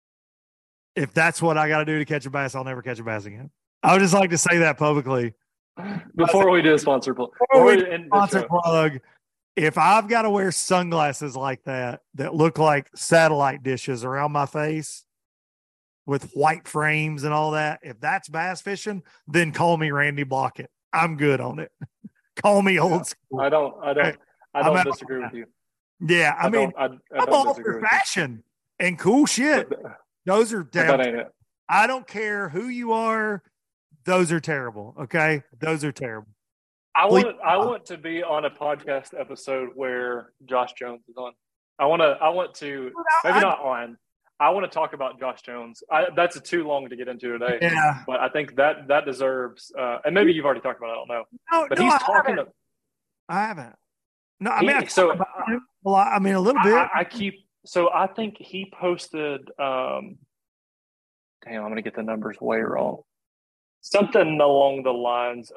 if that's what I got to do to catch a bass, I'll never catch a bass again. I would just like to say that publicly. Before we do a sponsor plug, Before we do a sponsor plug, if I've got to wear sunglasses like that, that look like satellite dishes around my face with white frames and all that, if that's bass fishing, then call me Randy Blockett. I'm good on it. Call me old yeah, school. I don't, I don't, I don't disagree with you. Yeah. I, I mean, I, I I'm all for fashion and cool shit. But, Those are damn. That ain't it. I don't care who you are. Those are terrible. Okay. Those are terrible. I Please. want, I want to be on a podcast episode where Josh Jones is on. I want to, I want to, maybe I, not on. I want to talk about Josh Jones. I, that's too long to get into today. Yeah. But I think that that deserves, uh, and maybe you've already talked about it. I don't know. No, but no, he's I talking. Haven't. To, I haven't. No, I he, mean, I so a lot. I mean, a little bit. I, I keep. So I think he posted. Um, damn, I'm gonna get the numbers way wrong. Something along the lines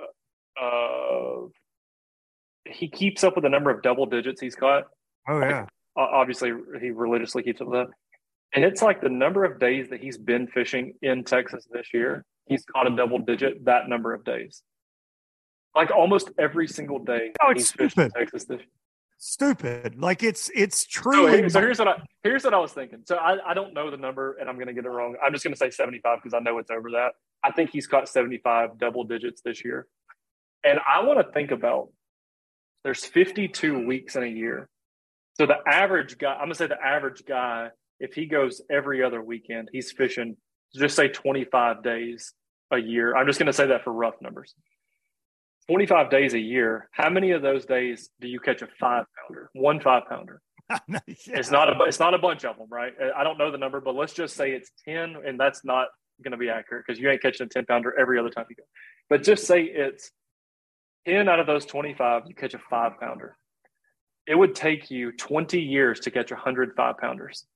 of. He keeps up with the number of double digits he's caught. Oh yeah. Like, obviously, he religiously keeps up with that. And it's like the number of days that he's been fishing in Texas this year, he's caught a double digit that number of days. Like almost every single day oh, it's he's stupid. fished in Texas this year. Stupid. Like it's it's So, truly. so here's what I here's what I was thinking. So I, I don't know the number and I'm gonna get it wrong. I'm just gonna say seventy-five because I know it's over that. I think he's caught seventy-five double digits this year. And I want to think about there's fifty-two weeks in a year. So the average guy, I'm gonna say the average guy, if he goes every other weekend, he's fishing, just say twenty-five days a year. I'm just going to say that for rough numbers. twenty-five days a year. How many of those days do you catch a five pounder? One five pounder. yeah. It's not a it's not a bunch of them, right? I don't know the number, but let's just say it's ten, and that's not going to be accurate because you ain't catching a ten pounder every other time you go. But just say it's ten out of those twenty-five, you catch a five pounder. It would take you twenty years to catch one hundred five pounders.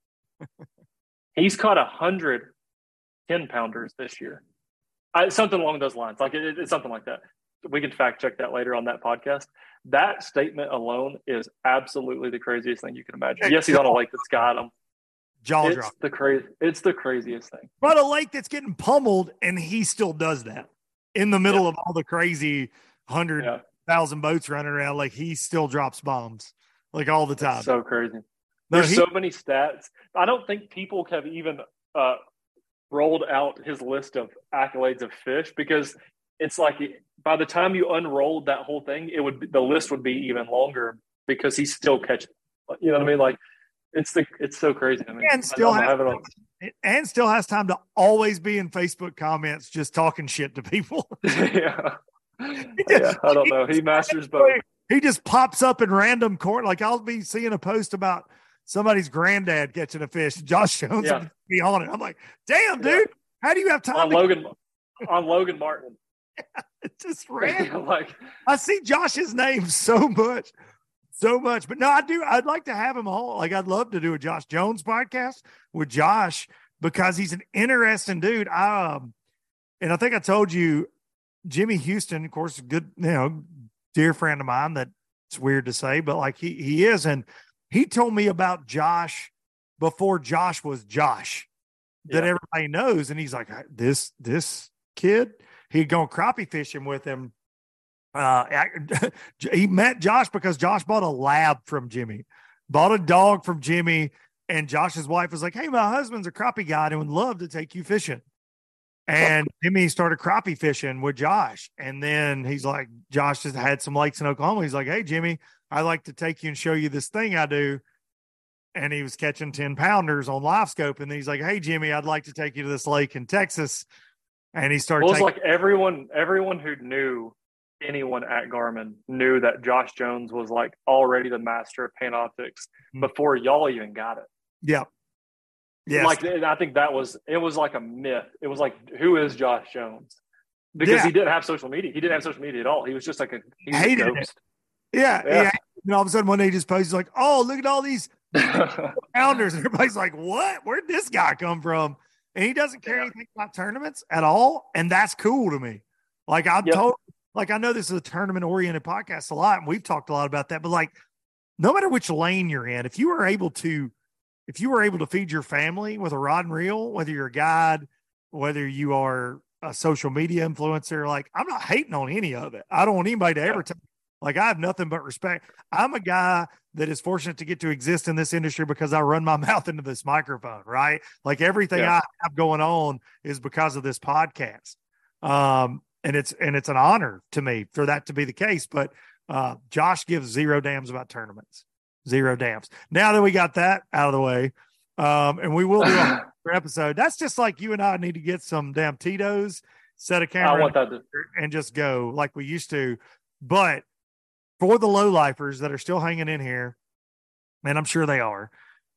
He's caught one hundred ten pounders this year. I, something along those lines. Like it, it's something like that. We can fact check that later on that podcast. That statement alone is absolutely the craziest thing you can imagine. Yes, he's on a lake that's got him. Jaw it's drop. the crazy. It's the craziest thing. But a lake that's getting pummeled, and he still does that in the middle yeah. of all the crazy hundred yeah. thousand boats running around. Like he still drops bombs, like all the time. It's so crazy. No, There's he, so many stats. I don't think people have even uh, rolled out his list of accolades of fish because it's like by the time you unrolled that whole thing, it would the list would be even longer because he's still catching. You know what I mean? Like it's the it's so crazy. I mean, and still I has, on, and still has time to always be in Facebook comments just talking shit to people. yeah. yeah, I don't know. He masters both. He just pops up in random corner. Like I'll be seeing a post about somebody's granddad catching a fish. Josh Jones yeah. would be on it. I'm like, damn, dude, yeah. how do you have time on to Logan on Logan Martin? Yeah, it's just random. like I see Josh's name so much, so much. But no, I do. I'd like to have him on. Like I'd love to do a Josh Jones podcast with Josh because he's an interesting dude. I, um, and I think I told you, Jimmy Houston, of course, a good, you know, dear friend of mine. That it's weird to say, but like he he is, and he told me about Josh before Josh was Josh, that yeah. everybody knows. And he's like, this this kid, he'd gone crappie fishing with him. Uh, he met Josh because Josh bought a lab from Jimmy, bought a dog from Jimmy, and Josh's wife was like, hey, my husband's a crappie guide and would love to take you fishing. And Jimmy started crappie fishing with Josh. And then he's like, Josh just had some lakes in Oklahoma. He's like, hey, Jimmy, I'd like to take you and show you this thing I do. And he was catching ten pounders on live scope. And then he's like, hey, Jimmy, I'd like to take you to this lake in Texas And he started Well, it's taking, like everyone, everyone who knew anyone at Garmin knew that Josh Jones was like already the master of Panoptics Mhm. before y'all even got it. yeah. Yes. Like, I think that was, it was like a myth. It was like, who is Josh Jones? Because Yeah. he didn't have social media. He didn't have social media at all. He was just like a, he was a Hated it. ghost. Yeah. Yeah. Yeah. And all of a sudden one day he just posts like, oh, look at all these founders. And everybody's like, what? Where'd this guy come from? And he doesn't care Yeah. anything about tournaments at all. And that's cool to me. Like I'm Yep. told, like I know this is a tournament oriented podcast a lot, and we've talked a lot about that, but like no matter which lane you're in, if you were able to, if you were able to feed your family with a rod and reel, whether you're a guide, whether you are a social media influencer, like I'm not hating on any of it. I don't want anybody to ever tell like I have nothing but respect. I'm a guy that is fortunate to get to exist in this industry because I run my mouth into this microphone, right? Like everything Yeah. I have going on is because of this podcast. Um, and it's, and it's an honor to me for that to be the case. But uh, Josh gives zero damns about tournaments, zero damns. Now that we got that out of the way, um, and we will do a episode. That's just like you and I need to get some damn Tito's, set a I camera want that to, and just go like we used to. But for the low lifers that are still hanging in here, and I'm sure they are,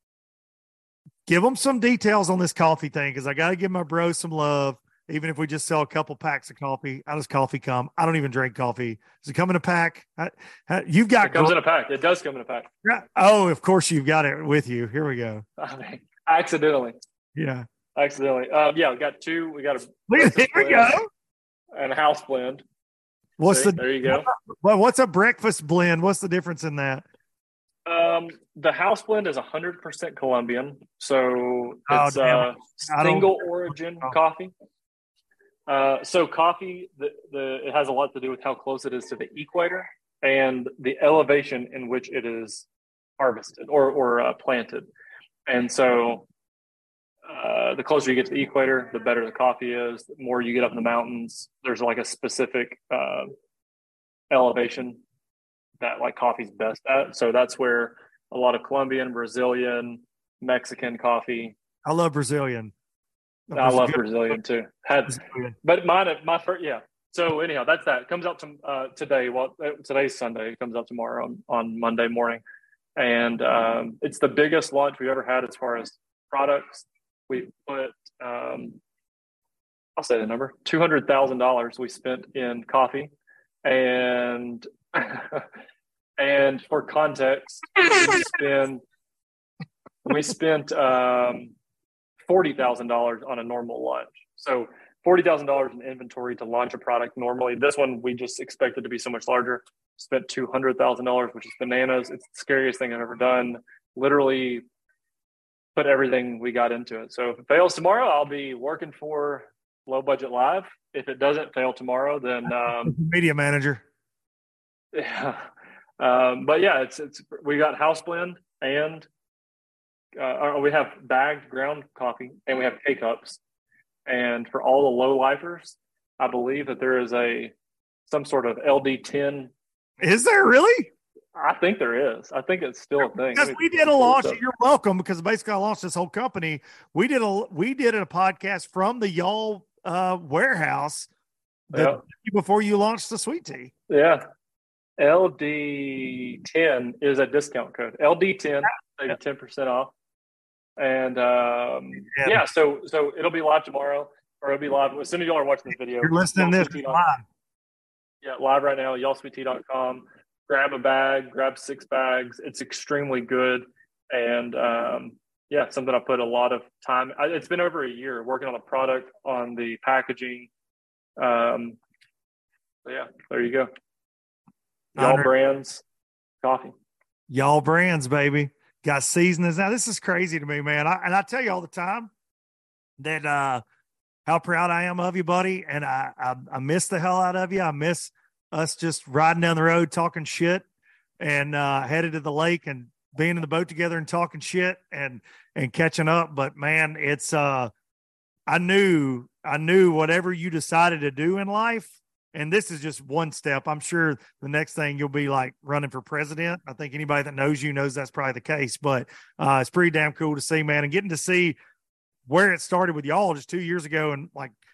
give them some details on this coffee thing, because I got to give my bros some love. Even if we just sell a couple packs of coffee, how does coffee come? I don't even drink coffee. Does it come in a pack? How, how, you've got it comes in a pack. It does come in a pack. Oh, of course you've got it with you. Here we go. I mean, accidentally. Yeah. Accidentally. Um, yeah, we got two. We got a Look at here we go. and a house blend. What's See, the there you go. Well, what's a breakfast blend? What's the difference in that? Um, the house blend is one hundred percent Colombian, so Oh, it's damn. uh, I don't- single origin coffee. Uh, so coffee, the, the it has a lot to do with how close it is to the equator and the elevation in which it is harvested or or uh, planted, and so uh, the closer you get to the equator, the better the coffee is. The more you get up in the mountains, there's like a specific uh, elevation that like coffee's best at. So that's where a lot of Colombian, Brazilian, Mexican coffee. I love Brazilian. I love Good Brazilian too. Had, Brazilian. but mine, my first, yeah. So anyhow, that's that. It comes out to uh, today. Well, today's Sunday. It comes out tomorrow on, on Monday morning, and um, it's the biggest launch we've ever had as far as products. We put, um, I'll say the number, two hundred thousand dollars we spent in coffee, and and for context, we spend we spent um, forty thousand dollars on a normal launch. So forty thousand dollars in inventory to launch a product normally. This one we just expected to be so much larger. Spent two hundred thousand dollars, which is bananas. It's the scariest thing I've ever done. Literally put everything we got into it. So if it fails tomorrow, I'll be working for Low Budget Live. If it doesn't fail tomorrow, then um, media manager. Yeah. Um, but yeah, it's it's we got house blend and uh, we have bagged ground coffee and we have K cups. And for all the low lifers, I believe that there is a some sort of L D ten. Is there really? I think there is. I think it's still a thing. Because we did a launch. You're welcome. Because basically, I launched this whole company. We did a we did a podcast from the y'all uh, warehouse the Yeah. day before you launched the sweet tea. Yeah. L D ten is a discount code. L D ten, maybe ten percent off. And um, Yeah. yeah, so so it'll be live tomorrow, or it'll be live as soon as y'all are watching this video. You're listening to this y'all sweet tea dot com. live. Yeah, live right now, y'all sweet tea dot com. Grab a bag, grab six bags. It's extremely good. And um, yeah, something I put a lot of time. I, it's been over a year working on the product, on the packaging. Um, so yeah, there you go. Y'all Honor. brands, coffee. Y'all brands, baby. Got seasonings. Now, this is crazy to me, man. I, and I tell you all the time that uh, how proud I am of you, buddy. And I, I, I miss the hell out of you. I miss us just riding down the road talking shit and uh, headed to the lake and being in the boat together and talking shit and and catching up. But man, it's uh, I knew I knew whatever you decided to do in life. And this is just one step. I'm sure the next thing you'll be like running for president. I think anybody that knows you knows that's probably the case, but uh, it's pretty damn cool to see, man, and getting to see where it started with y'all just two years ago and like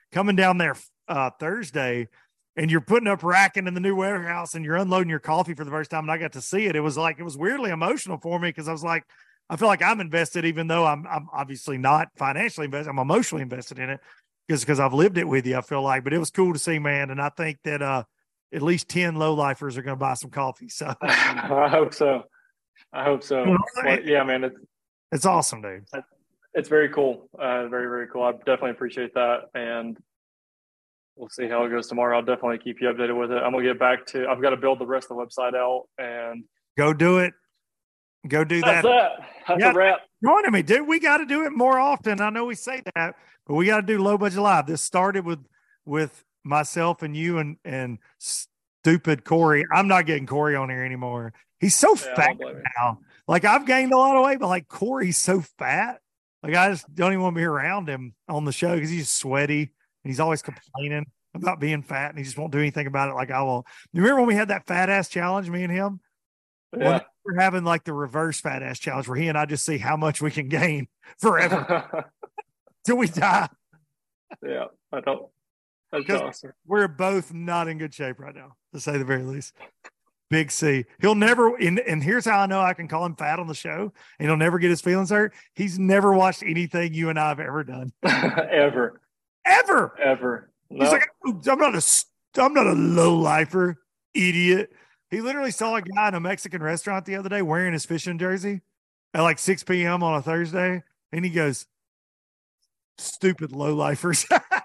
coming down there uh, Thursday, and you're putting up racking in the new warehouse, and you're unloading your coffee for the first time, and I got to see it. It was like it was weirdly emotional for me because I was like, I feel like I'm invested, even though I'm I'm obviously not financially invested. I'm emotionally invested in it because because I've lived it with you. I feel like, but it was cool to see, man, and I think that uh, at least ten low-lifers are going to buy some coffee. So I hope so. I hope so. Well, yeah, man, it's it's awesome, dude. It's very cool. Uh, very, very cool. I definitely appreciate that. And we'll see how it goes tomorrow. I'll definitely keep you updated with it. I'm going to get back to – I've got to build the rest of the website out. And go do it. Go do that's that. That. That's yeah, a wrap. Join me, dude. We got to do it more often. I know we say that, but we got to do Low Budget Live. This started with with myself and you and, and stupid Corey. I'm not getting Corey on here anymore. He's so yeah, fat now. Like, I've gained a lot of weight, but like Corey's so fat. Like, I just don't even want to be around him on the show because he's sweaty and he's always complaining about being fat and he just won't do anything about it like I will. You remember when we had that fat ass challenge, me and him? Yeah. Well, we're having like the reverse fat ass challenge where he and I just see how much we can gain forever till we die. Yeah, I don't. That's awesome. We're both not in good shape right now, to say the very least. Big C. He'll never, and, and here's how I know I can call him fat on the show, and he'll never get his feelings hurt. He's never watched anything you and I have ever done. Ever. Ever. Ever. No. He's like, I'm not a, I'm not a low lifer, idiot. He literally saw a guy in a Mexican restaurant the other day wearing his fishing jersey at like six p.m. on a Thursday, and he goes, stupid low lifers.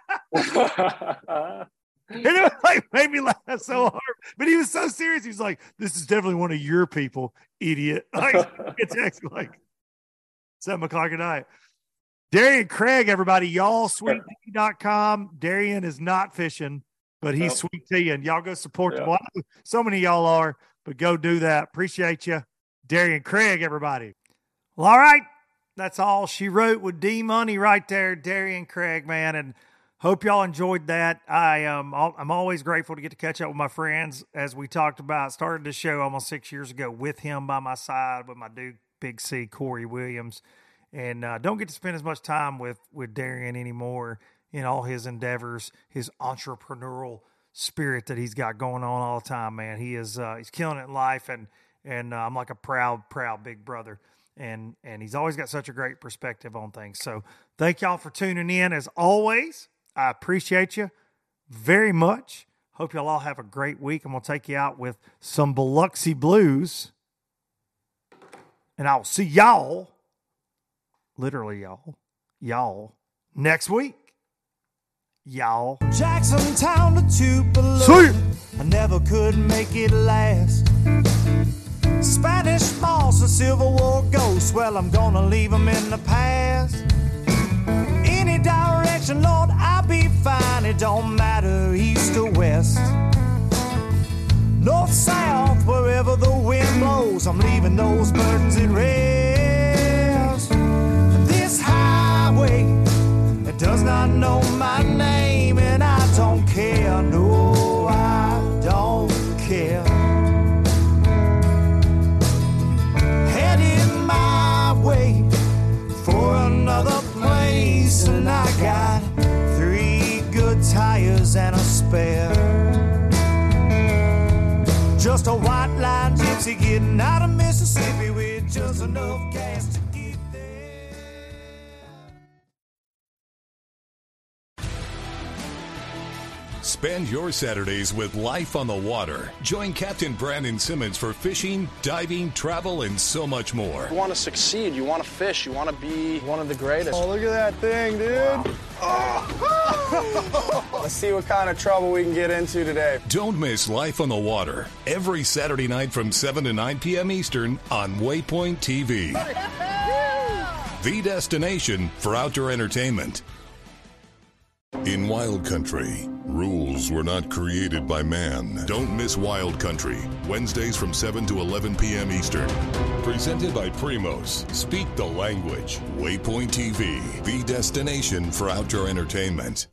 And it was like made me laugh so hard, but he was so serious. He was like, "This is definitely one of your people, idiot." Like it's actually like seven o'clock at night. Darian Craig, everybody, y'all sweet tea dot com. Darian is not fishing, but he's nope. sweet tea, and y'all go support yeah. the so many of y'all are, but go do that. Appreciate you, Darian Craig, everybody. Well, all right, that's all she wrote with D Money right there, Darian Craig, man, and. Hope y'all enjoyed that. I um I'm always grateful to get to catch up with my friends. As we talked about, started this show almost six years ago with him by my side, with my dude Big C, Corey Williams, and uh, don't get to spend as much time with with Darian anymore in all his endeavors, his entrepreneurial spirit that he's got going on all the time. Man, he is uh, he's killing it in life, and and uh, I'm like a proud proud big brother. And and he's always got such a great perspective on things. So thank y'all for tuning in as always. I appreciate you very much. Hope y'all all have a great week. I'm going to take you out with some Biloxi Blues. And I will see y'all, literally y'all, y'all, next week. Y'all. Jackson Town to Tupelo. See I never could make it last. Spanish moss and Civil War ghosts. Well, I'm going to leave them in the past. Any direction, Lord, I'll be fine. It don't matter east or west. North, south, wherever the wind blows, I'm leaving those burdens at rest. This highway, it does not know my name, and I don't care. No, I don't care. Heading my way for another place, and I got three good tires and a spare. Just a white line gypsy getting out of Mississippi with just enough gas to get there. Spend your Saturdays with Life on the Water. Join Captain Brandon Simmons for fishing, diving, travel, and so much more. You want to succeed. You want to fish. You want to be one of the greatest. Oh, look at that thing, dude. Wow. Oh. Let's see what kind of trouble we can get into today. Don't miss Life on the Water every Saturday night from seven to nine p.m. Eastern on Waypoint T V. The destination for outdoor entertainment. In Wild Country, rules were not created by man. Don't miss Wild Country, Wednesdays from seven to eleven p.m. Eastern. Presented by Primos. Speak the language. Waypoint T V, the destination for outdoor entertainment.